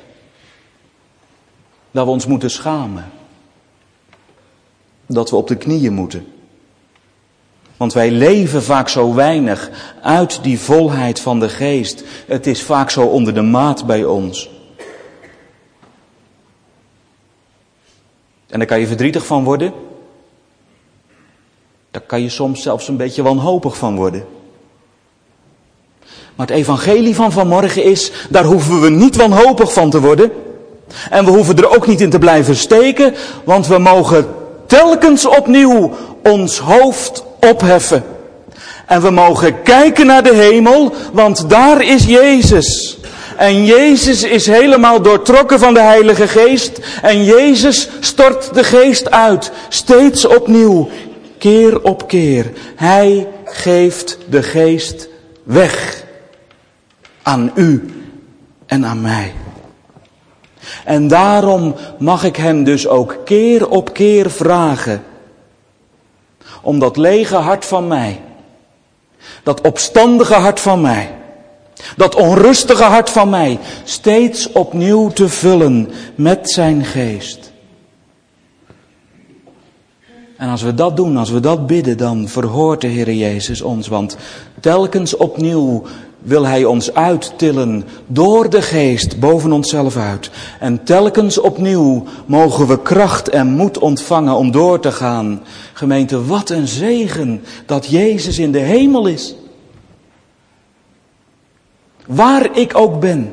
dat we ons moeten schamen. Dat we op de knieën moeten. Want wij leven vaak zo weinig uit die volheid van de Geest. Het is vaak zo onder de maat bij ons. En daar kan je verdrietig van worden. Daar kan je soms zelfs een beetje wanhopig van worden. Maar het evangelie van vanmorgen is, daar hoeven we niet wanhopig van te worden. En we hoeven er ook niet in te blijven steken, want we mogen telkens opnieuw ons hoofd opheffen. En we mogen kijken naar de hemel, want daar is Jezus. En Jezus is helemaal doortrokken van de Heilige Geest. En Jezus stort de Geest uit, steeds opnieuw, keer op keer. Hij geeft de Geest weg. Aan u en aan mij. En daarom mag ik hem dus ook keer op keer vragen. Om dat lege hart van mij. Dat opstandige hart van mij. Dat onrustige hart van mij. Steeds opnieuw te vullen met zijn Geest. En als we dat doen, als we dat bidden, dan verhoort de Heer Jezus ons. Want telkens opnieuw wil hij ons uittillen door de Geest boven onszelf uit. En telkens opnieuw mogen we kracht en moed ontvangen om door te gaan. Gemeente, wat een zegen dat Jezus in de hemel is. Waar ik ook ben.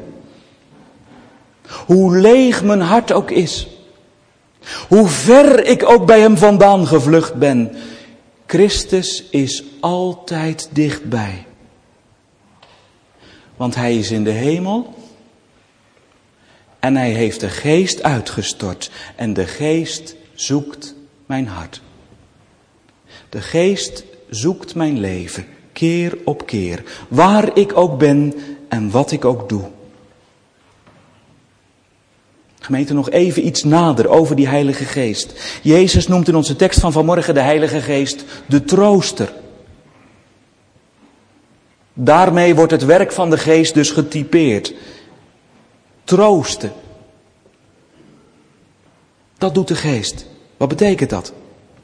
Hoe leeg mijn hart ook is. Hoe ver ik ook bij hem vandaan gevlucht ben. Christus is altijd dichtbij. Want hij is in de hemel en hij heeft de geest uitgestort. En de geest zoekt mijn hart. De geest zoekt mijn leven, keer op keer, waar ik ook ben en wat ik ook doe. Gemeente, nog even iets nader over die Heilige Geest. Jezus noemt in onze tekst van vanmorgen de Heilige Geest de trooster. Daarmee wordt het werk van de Geest dus getypeerd. Troosten. Dat doet de Geest. Wat betekent dat?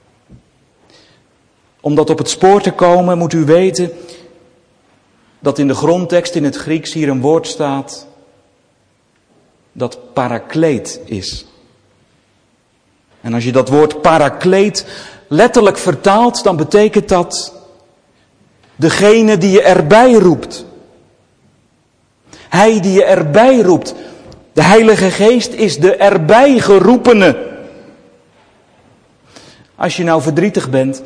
Om dat op het spoor te komen moet u weten dat in de grondtekst in het Grieks hier een woord staat dat parakleet is. En als je dat woord parakleet letterlijk vertaalt, dan betekent dat degene die je erbij roept. Hij die je erbij roept. De Heilige Geest is de erbij geroepene. Als je nou verdrietig bent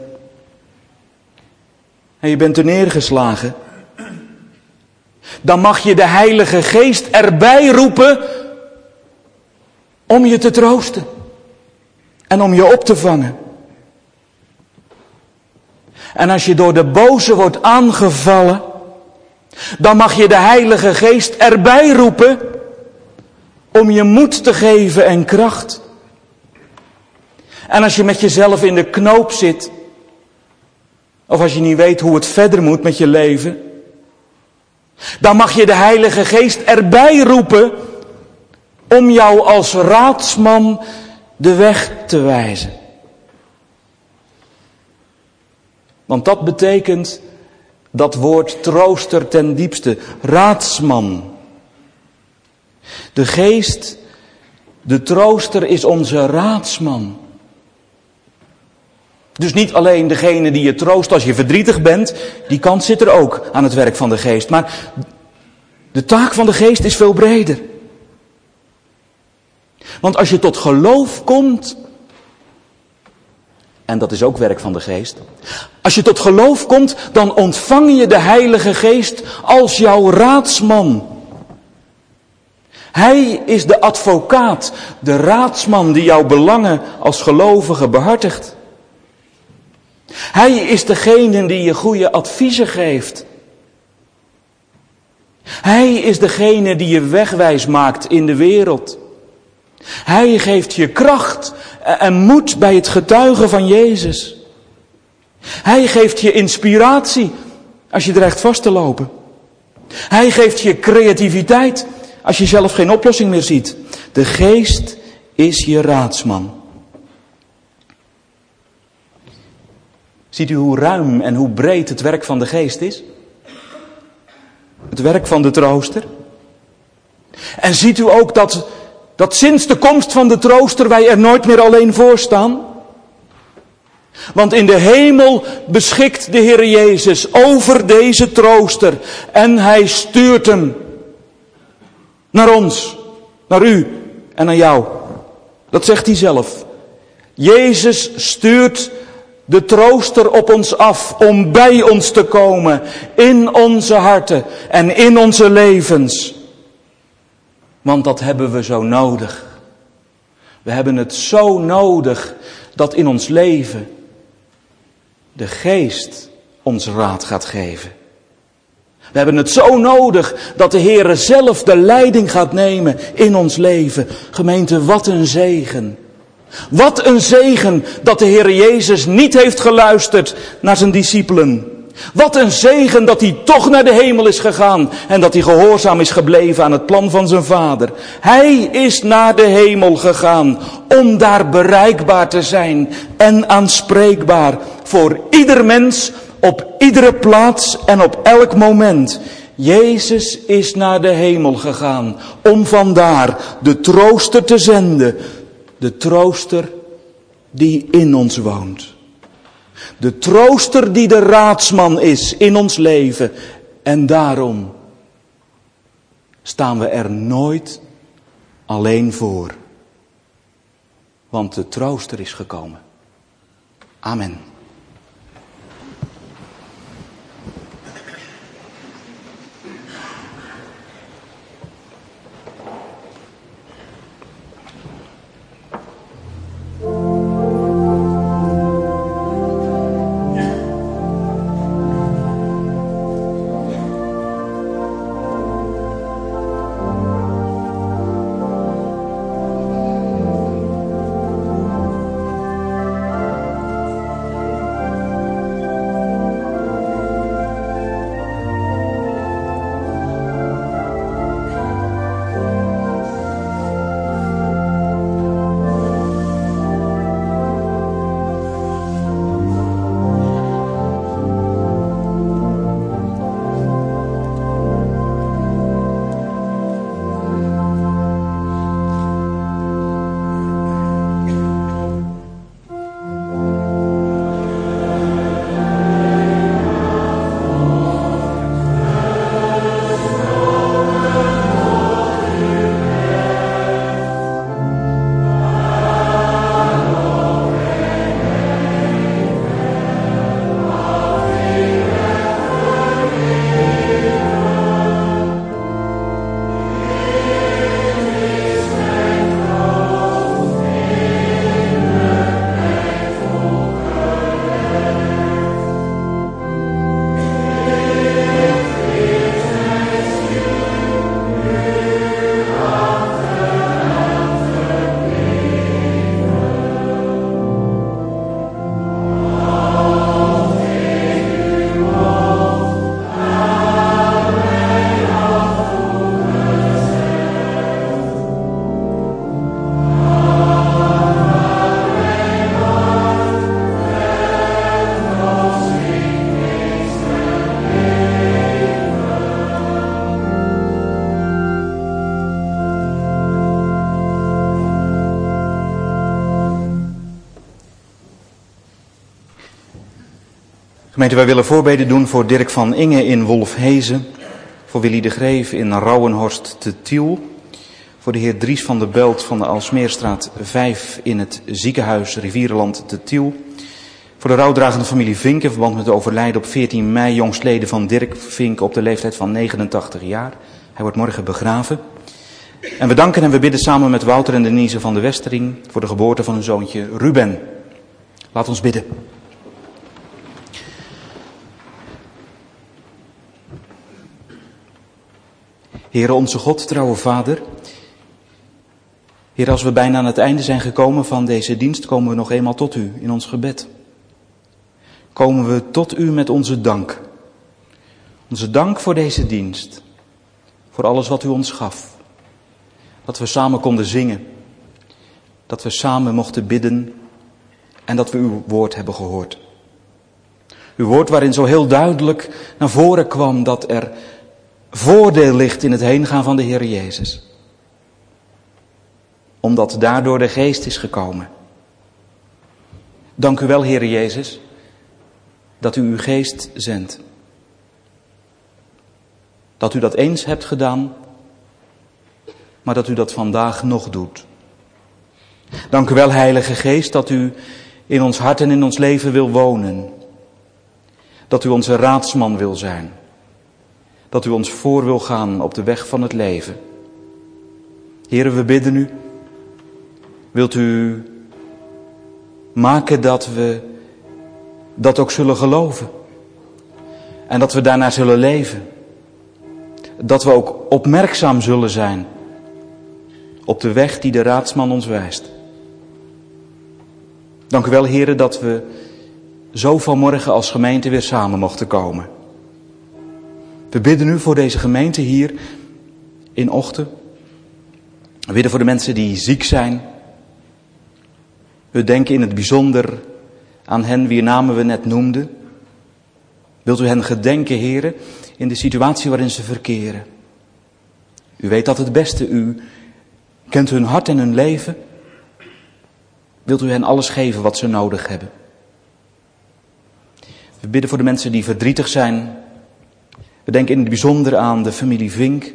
en je bent er neergeslagen, dan mag je de Heilige Geest erbij roepen om je te troosten en om je op te vangen. En als je door de boze wordt aangevallen, dan mag je de Heilige Geest erbij roepen om je moed te geven en kracht. En als je met jezelf in de knoop zit, of als je niet weet hoe het verder moet met je leven, dan mag je de Heilige Geest erbij roepen om jou als raadsman de weg te wijzen. Want dat betekent dat woord trooster ten diepste, raadsman. De Geest, de trooster, is onze raadsman. Dus niet alleen degene die je troost als je verdrietig bent, die kant zit er ook aan het werk van de Geest. Maar de taak van de Geest is veel breder. Want als je tot geloof komt, en dat is ook werk van de Geest. Als je tot geloof komt, dan ontvang je de Heilige Geest als jouw raadsman. Hij is de advocaat, de raadsman die jouw belangen als gelovige behartigt. Hij is degene die je goede adviezen geeft. Hij is degene die je wegwijs maakt in de wereld. Hij geeft je kracht en moed bij het getuigen van Jezus. Hij geeft je inspiratie als je dreigt vast te lopen. Hij geeft je creativiteit als je zelf geen oplossing meer ziet. De Geest is je raadsman. Ziet u hoe ruim en hoe breed het werk van de Geest is? Het werk van de trooster. En ziet u ook dat sinds de komst van de trooster wij er nooit meer alleen voor staan? Want in de hemel beschikt de Heer Jezus over deze trooster. En hij stuurt hem naar ons, naar u en naar jou. Dat zegt hij zelf. Jezus stuurt de trooster op ons af om bij ons te komen in onze harten en in onze levens. Want dat hebben we zo nodig. We hebben het zo nodig dat in ons leven de Geest ons raad gaat geven. We hebben het zo nodig dat de Heere zelf de leiding gaat nemen in ons leven. Gemeente, wat een zegen. Wat een zegen dat de Heere Jezus niet heeft geluisterd naar zijn discipelen. Wat een zegen dat hij toch naar de hemel is gegaan en dat hij gehoorzaam is gebleven aan het plan van zijn Vader. Hij is naar de hemel gegaan om daar bereikbaar te zijn en aanspreekbaar voor ieder mens op iedere plaats en op elk moment. Jezus is naar de hemel gegaan om vandaar de trooster te zenden. De trooster die in ons woont. De trooster die de raadsman is in ons leven. En daarom staan we er nooit alleen voor. Want de trooster is gekomen. Amen. Gemeente, wij willen voorbeden doen voor Dirk van Inge in Wolfhezen, voor Willy de Greef in Rouwenhorst te Tiel, voor de heer Dries van der Belt van de Alsmeerstraat 5 in het ziekenhuis Rivierenland te Tiel, voor de rouwdragende familie Vink in verband met het overlijden op 14 mei jongstleden van Dirk Vink op de leeftijd van 89 jaar. Hij wordt morgen begraven. En we danken en we bidden samen met Wouter en Denise van de Westering voor de geboorte van hun zoontje Ruben. Laat ons bidden. Heere onze God, trouwe Vader. Heer, als we bijna aan het einde zijn gekomen van deze dienst, komen we nog eenmaal tot u in ons gebed. Komen we tot u met onze dank. Onze dank voor deze dienst. Voor alles wat u ons gaf. Dat we samen konden zingen. Dat we samen mochten bidden. En dat we uw woord hebben gehoord. Uw woord waarin zo heel duidelijk naar voren kwam dat er voordeel ligt in het heengaan van de Heer Jezus. Omdat daardoor de geest is gekomen. Dank u wel, Heer Jezus, dat u uw geest zendt. Dat u dat eens hebt gedaan, maar dat u dat vandaag nog doet. Dank u wel, Heilige Geest, dat u in ons hart en in ons leven wil wonen. Dat u onze raadsman wil zijn. Dat u ons voor wil gaan op de weg van het leven. Heere, we bidden u. Wilt u maken dat we dat ook zullen geloven. En dat we daarnaar zullen leven. Dat we ook opmerkzaam zullen zijn op de weg die de raadsman ons wijst. Dank u wel, Heere, dat we zo vanmorgen als gemeente weer samen mochten komen. We bidden u voor deze gemeente hier in Ochten. We bidden voor de mensen die ziek zijn. We denken in het bijzonder aan hen wier namen we net noemden. Wilt u hen gedenken, Heere, in de situatie waarin ze verkeren. U weet dat het beste, u kent hun hart en hun leven. Wilt u hen alles geven wat ze nodig hebben. We bidden voor de mensen die verdrietig zijn. We denken in het bijzonder aan de familie Vink.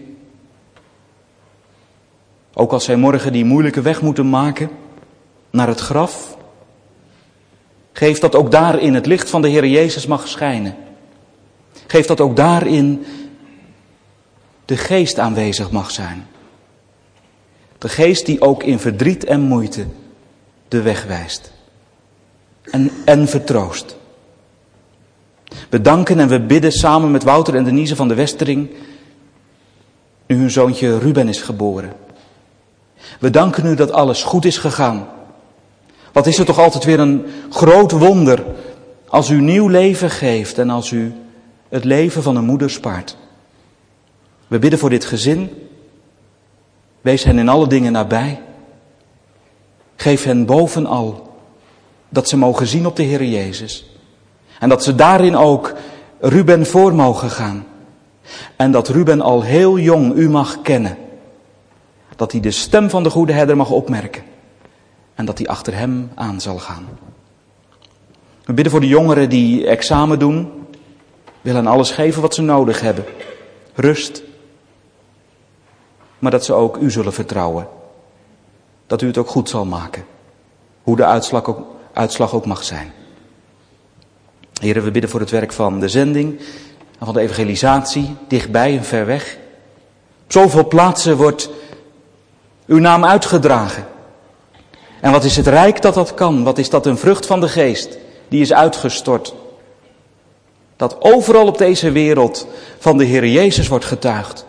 Ook als zij morgen die moeilijke weg moeten maken naar het graf. Geef dat ook daarin het licht van de Heer Jezus mag schijnen. Geef dat ook daarin de geest aanwezig mag zijn. De geest die ook in verdriet en moeite de weg wijst. En vertroost. We danken en we bidden samen met Wouter en Denise van de Westering, nu hun zoontje Ruben is geboren. We danken u dat alles goed is gegaan. Wat is er toch altijd weer een groot wonder als u nieuw leven geeft en als u het leven van een moeder spaart. We bidden voor dit gezin. Wees hen in alle dingen nabij. Geef hen bovenal dat ze mogen zien op de Heer Jezus. En dat ze daarin ook Ruben voor mogen gaan. En dat Ruben al heel jong u mag kennen. Dat hij de stem van de goede herder mag opmerken. En dat hij achter hem aan zal gaan. We bidden voor de jongeren die examen doen. Wil hen alles geven wat ze nodig hebben. Rust. Maar dat ze ook u zullen vertrouwen. Dat u het ook goed zal maken. Hoe de uitslag ook mag zijn. Heren, we bidden voor het werk van de zending en van de evangelisatie, dichtbij en ver weg. Op zoveel plaatsen wordt uw naam uitgedragen. En wat is het rijk dat dat kan? Wat is dat een vrucht van de geest die is uitgestort? Dat overal op deze wereld van de Heer Jezus wordt getuigd.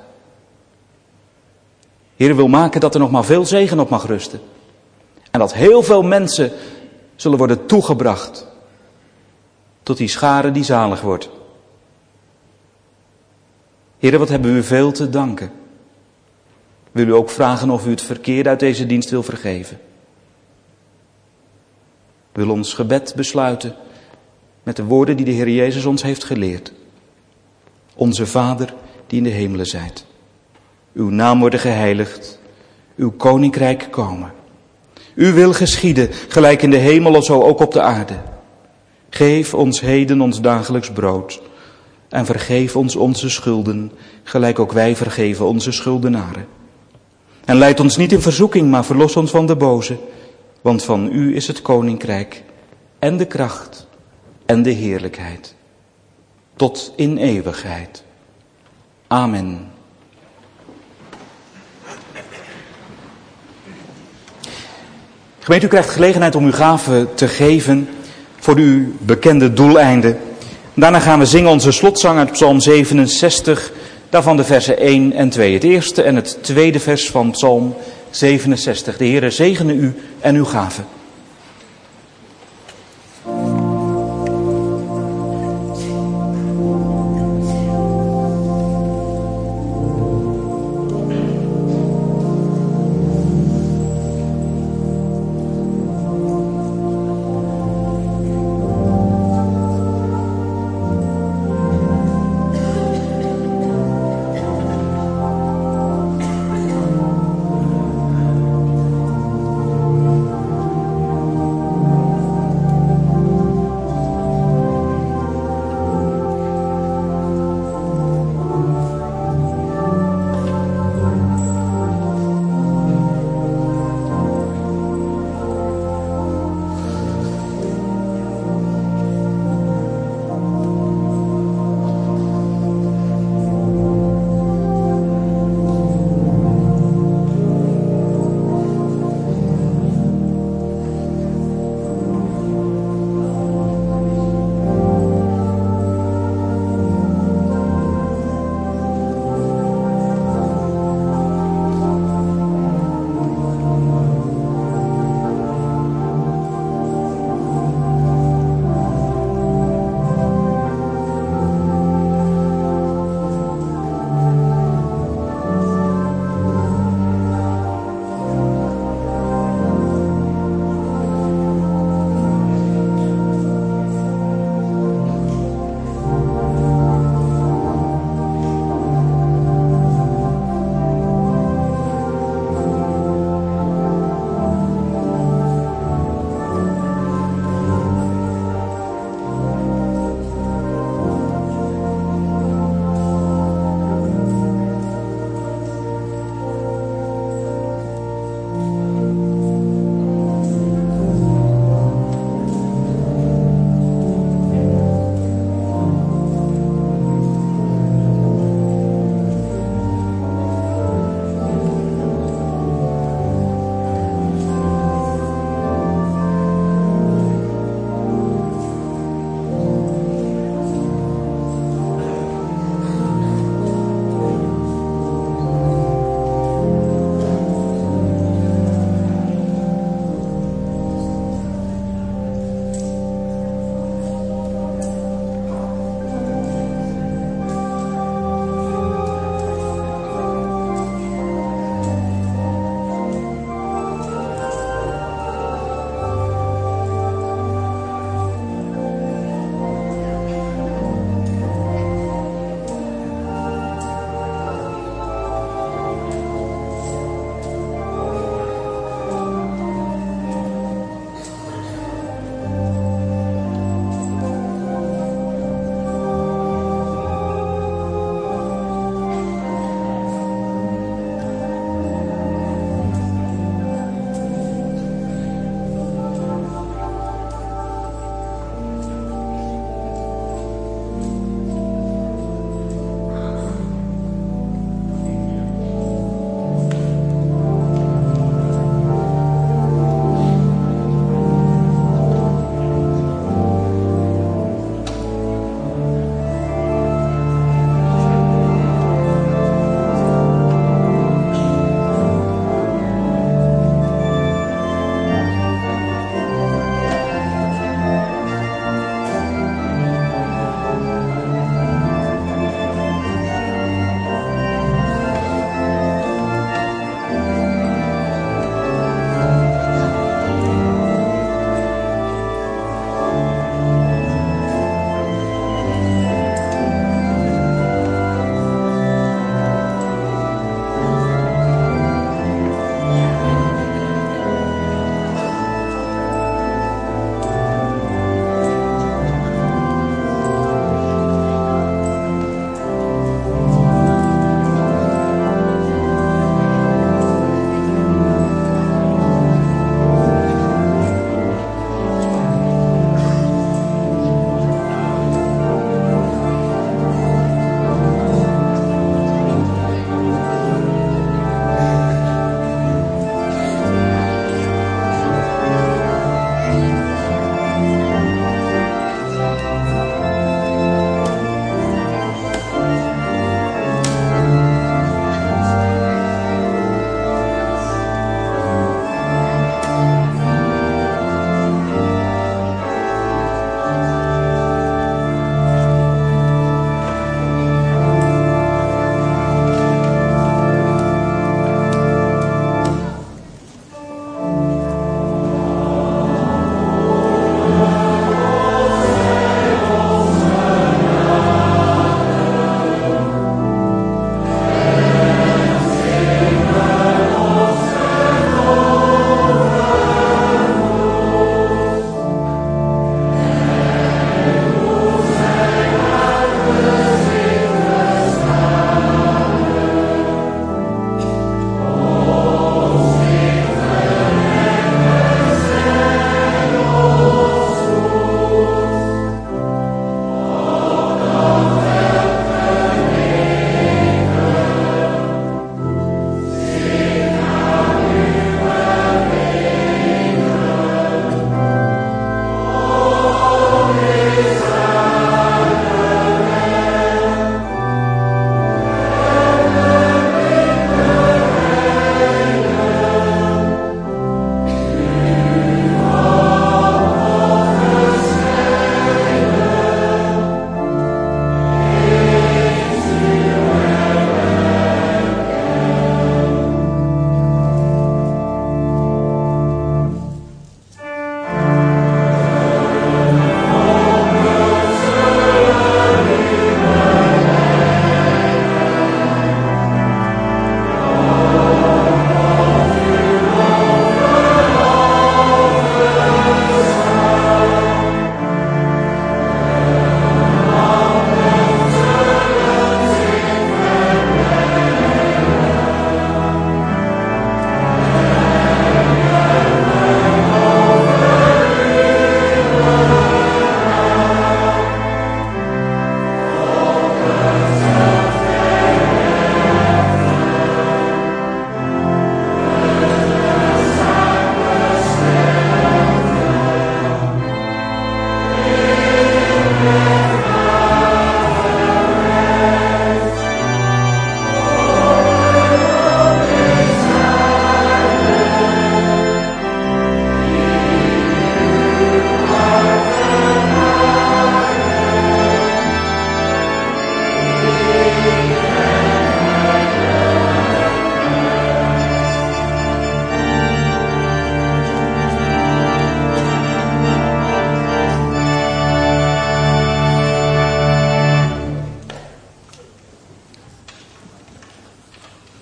Heer wil maken dat er nog maar veel zegen op mag rusten. En dat heel veel mensen zullen worden toegebracht tot die schare die zalig wordt. Heer, wat hebben we u veel te danken. Wil u ook vragen of u het verkeerde uit deze dienst wil vergeven. We willen ons gebed besluiten met de woorden die de Heer Jezus ons heeft geleerd. Onze Vader die in de hemelen zijt. Uw naam worden geheiligd. Uw koninkrijk komen. Uw wil geschieden, gelijk in de hemel zo ook op de aarde. Geef ons heden ons dagelijks brood. En vergeef ons onze schulden, gelijk ook wij vergeven onze schuldenaren. En leid ons niet in verzoeking, maar verlos ons van de boze. Want van u is het koninkrijk en de kracht en de heerlijkheid. Tot in eeuwigheid. Amen. Gemeente, u krijgt gelegenheid om uw gaven te geven voor uw bekende doeleinden. Daarna gaan we zingen onze slotzang uit Psalm 67, daarvan de versen 1 en 2. Het eerste en het tweede vers van Psalm 67. De Heere zegene u en uw gaven.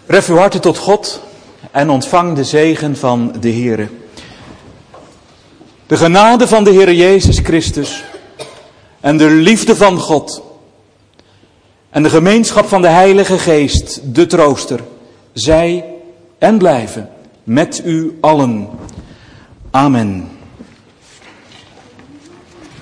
Ref uw harten tot God en ontvang de zegen van de Heere. De genade van de Heere Jezus Christus en de liefde van God en de gemeenschap van de Heilige Geest, de Trooster, zij en blijven met u allen. Amen.